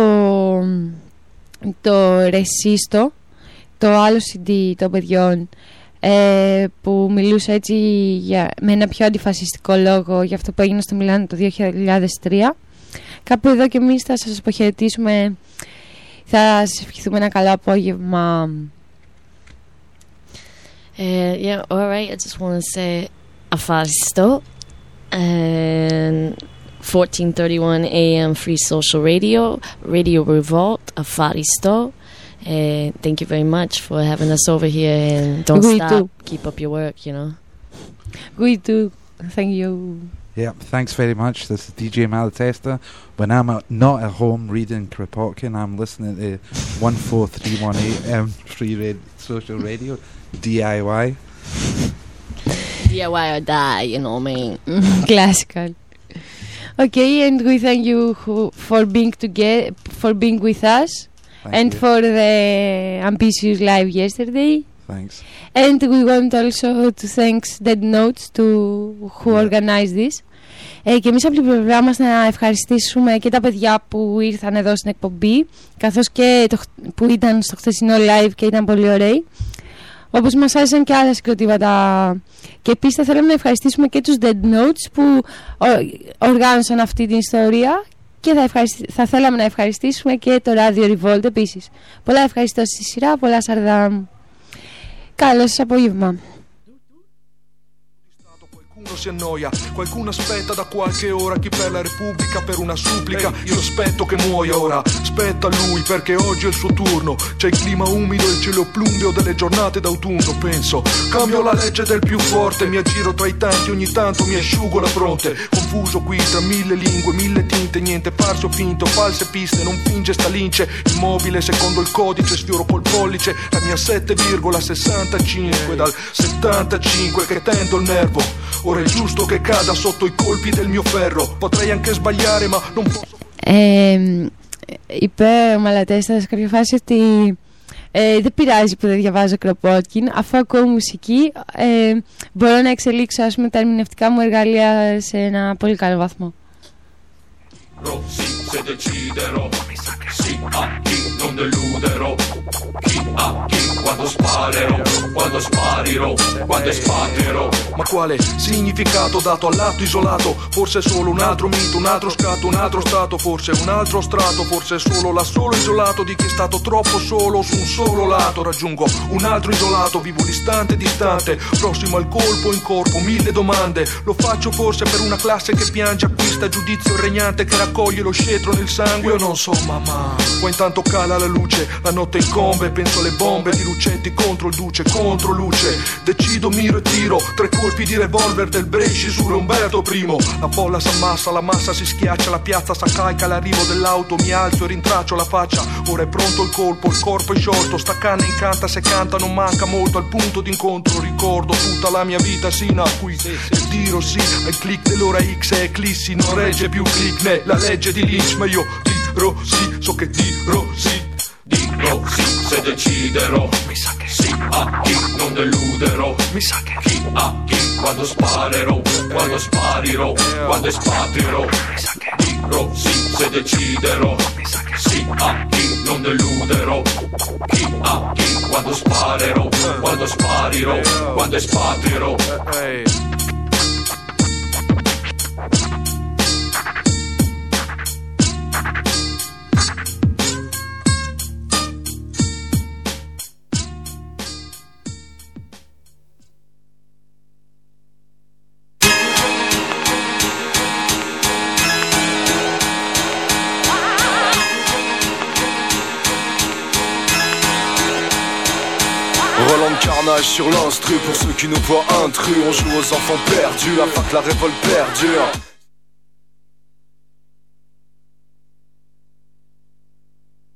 το Resisto, το άλλο CD των παιδιών, που μιλούσε έτσι με ένα πιο αντιφασιστικό λόγο για αυτό που έγινε στο Μιλάνο το 2003. Κάπου εδώ και εμείς θα σας αποχαιρετήσουμε, θα σας ευχηθούμε ένα καλό απόγευμα. Yeah, alright, I just want to say Afaristo and 1431 AM Free Social Radio, Radio Revolt, Afaristo. Thank you very much for having us over here, and don't stop. Keep up your work, you know. We do. Thank you. Yeah, thanks very much. This is DJ Malatesta. When I'm not at home reading Kropotkin, I'm listening to 14318 Free Social Radio, DIY. DIY or die, you know what I mean. Classical. Okay, and we thank you for being with us. Thank you. For the ambitious live yesterday. Thanks. And we want also to thank Dead Notes who organized this. Και εμείς από την πλευρά μας να ευχαριστήσουμε και τα παιδιά που ήρθαν εδώ στην εκπομπή, καθώς και που ήταν στο χθεσινό live και ήταν πολύ ωραίοι. Όπως μας άρεσαν και άλλα συγκροτήματα. Και επίσης θα θέλαμε να ευχαριστήσουμε και τους Dead Notes που οργάνωσαν αυτή την ιστορία. Και θα θέλαμε να ευχαριστήσουμε και το Radio Revolt επίσης. Πολλά ευχαριστώ στη σειρά, πολλά Σαρδάμ. Καλό σας απόγευμα. Qualcuno si annoia, qualcuno aspetta da qualche ora chi per la Repubblica per una supplica. Io aspetto che muoia ora, aspetta lui perché oggi è il suo turno. C'è il clima umido e il cielo plumbeo delle giornate d'autunno. Penso, cambio la legge del più forte, mi aggiro tra i tanti, ogni tanto mi asciugo la fronte. Confuso qui tra mille lingue, mille tinte, niente falso finto, false piste, non finge sta lince. Immobile secondo il codice, sfioro col pollice la mia 7,65 dal 75 che tendo il nervo. Ora è giusto che cada sotto i colpi del mio ferro. Potrei anche sbagliare ma non posso. Είπε ο Μαλατέστας σε κάποια φάση ότι δεν πειράζει που δεν διαβάζω Kropotkin, αφού ακούω μουσική μπορώ να εξελίξω τα ερμηνευτικά μου εργαλεία σε ένα πολύ καλό βαθμό. Sì, se deciderò, sì a chi non deluderò, chi a chi quando sparerò, quando sparirò, quando espatrierò. Ma quale significato dato all'atto isolato? Forse è solo un altro mito, un altro scatto, un altro stato, forse un altro strato, forse è solo l'assolo isolato di chi è stato troppo solo su un solo lato. Raggiungo un altro isolato, vivo l'istante distante, prossimo al colpo in corpo, mille domande. Lo faccio forse per una classe che piange, acquista giudizio regnante che raccoglie lo scettro nel sangue. Io non so mamma, qua intanto cala la luce, la notte incombe, penso alle bombe di Lucetti contro il duce, contro luce. Decido, miro e tiro, 3 colpi di revolver del Bresci su Umberto I. La folla s'ammassa, la massa si schiaccia, la piazza s'accalca, l'arrivo dell'auto, mi alzo e rintraccio la faccia. Ora è pronto il colpo, il corpo è sciolto, sta canna incanta, se canta non manca molto al punto d'incontro. Ricordo tutta la mia vita sino a qui, e tiro sì al click dell'ora X e eclissi, non regge più click né la legge di Lynch, ma io dirò sì, so che dirò sì. Dirò sì se deciderò, mi sa che sì a chi non deluderò, mi sa che chi a chi quando sparerò, quando sparirò, quando espatrierò, mi sa che dirò sì se deciderò, mi sa che sì a chi non deluderò, chi a chi quando sparerò, quando sparirò, quando espatrierò. Roland Carnage sur l'instru pour ceux qui nous voient intrus. On joue aux enfants perdus afin que la révolte perdure.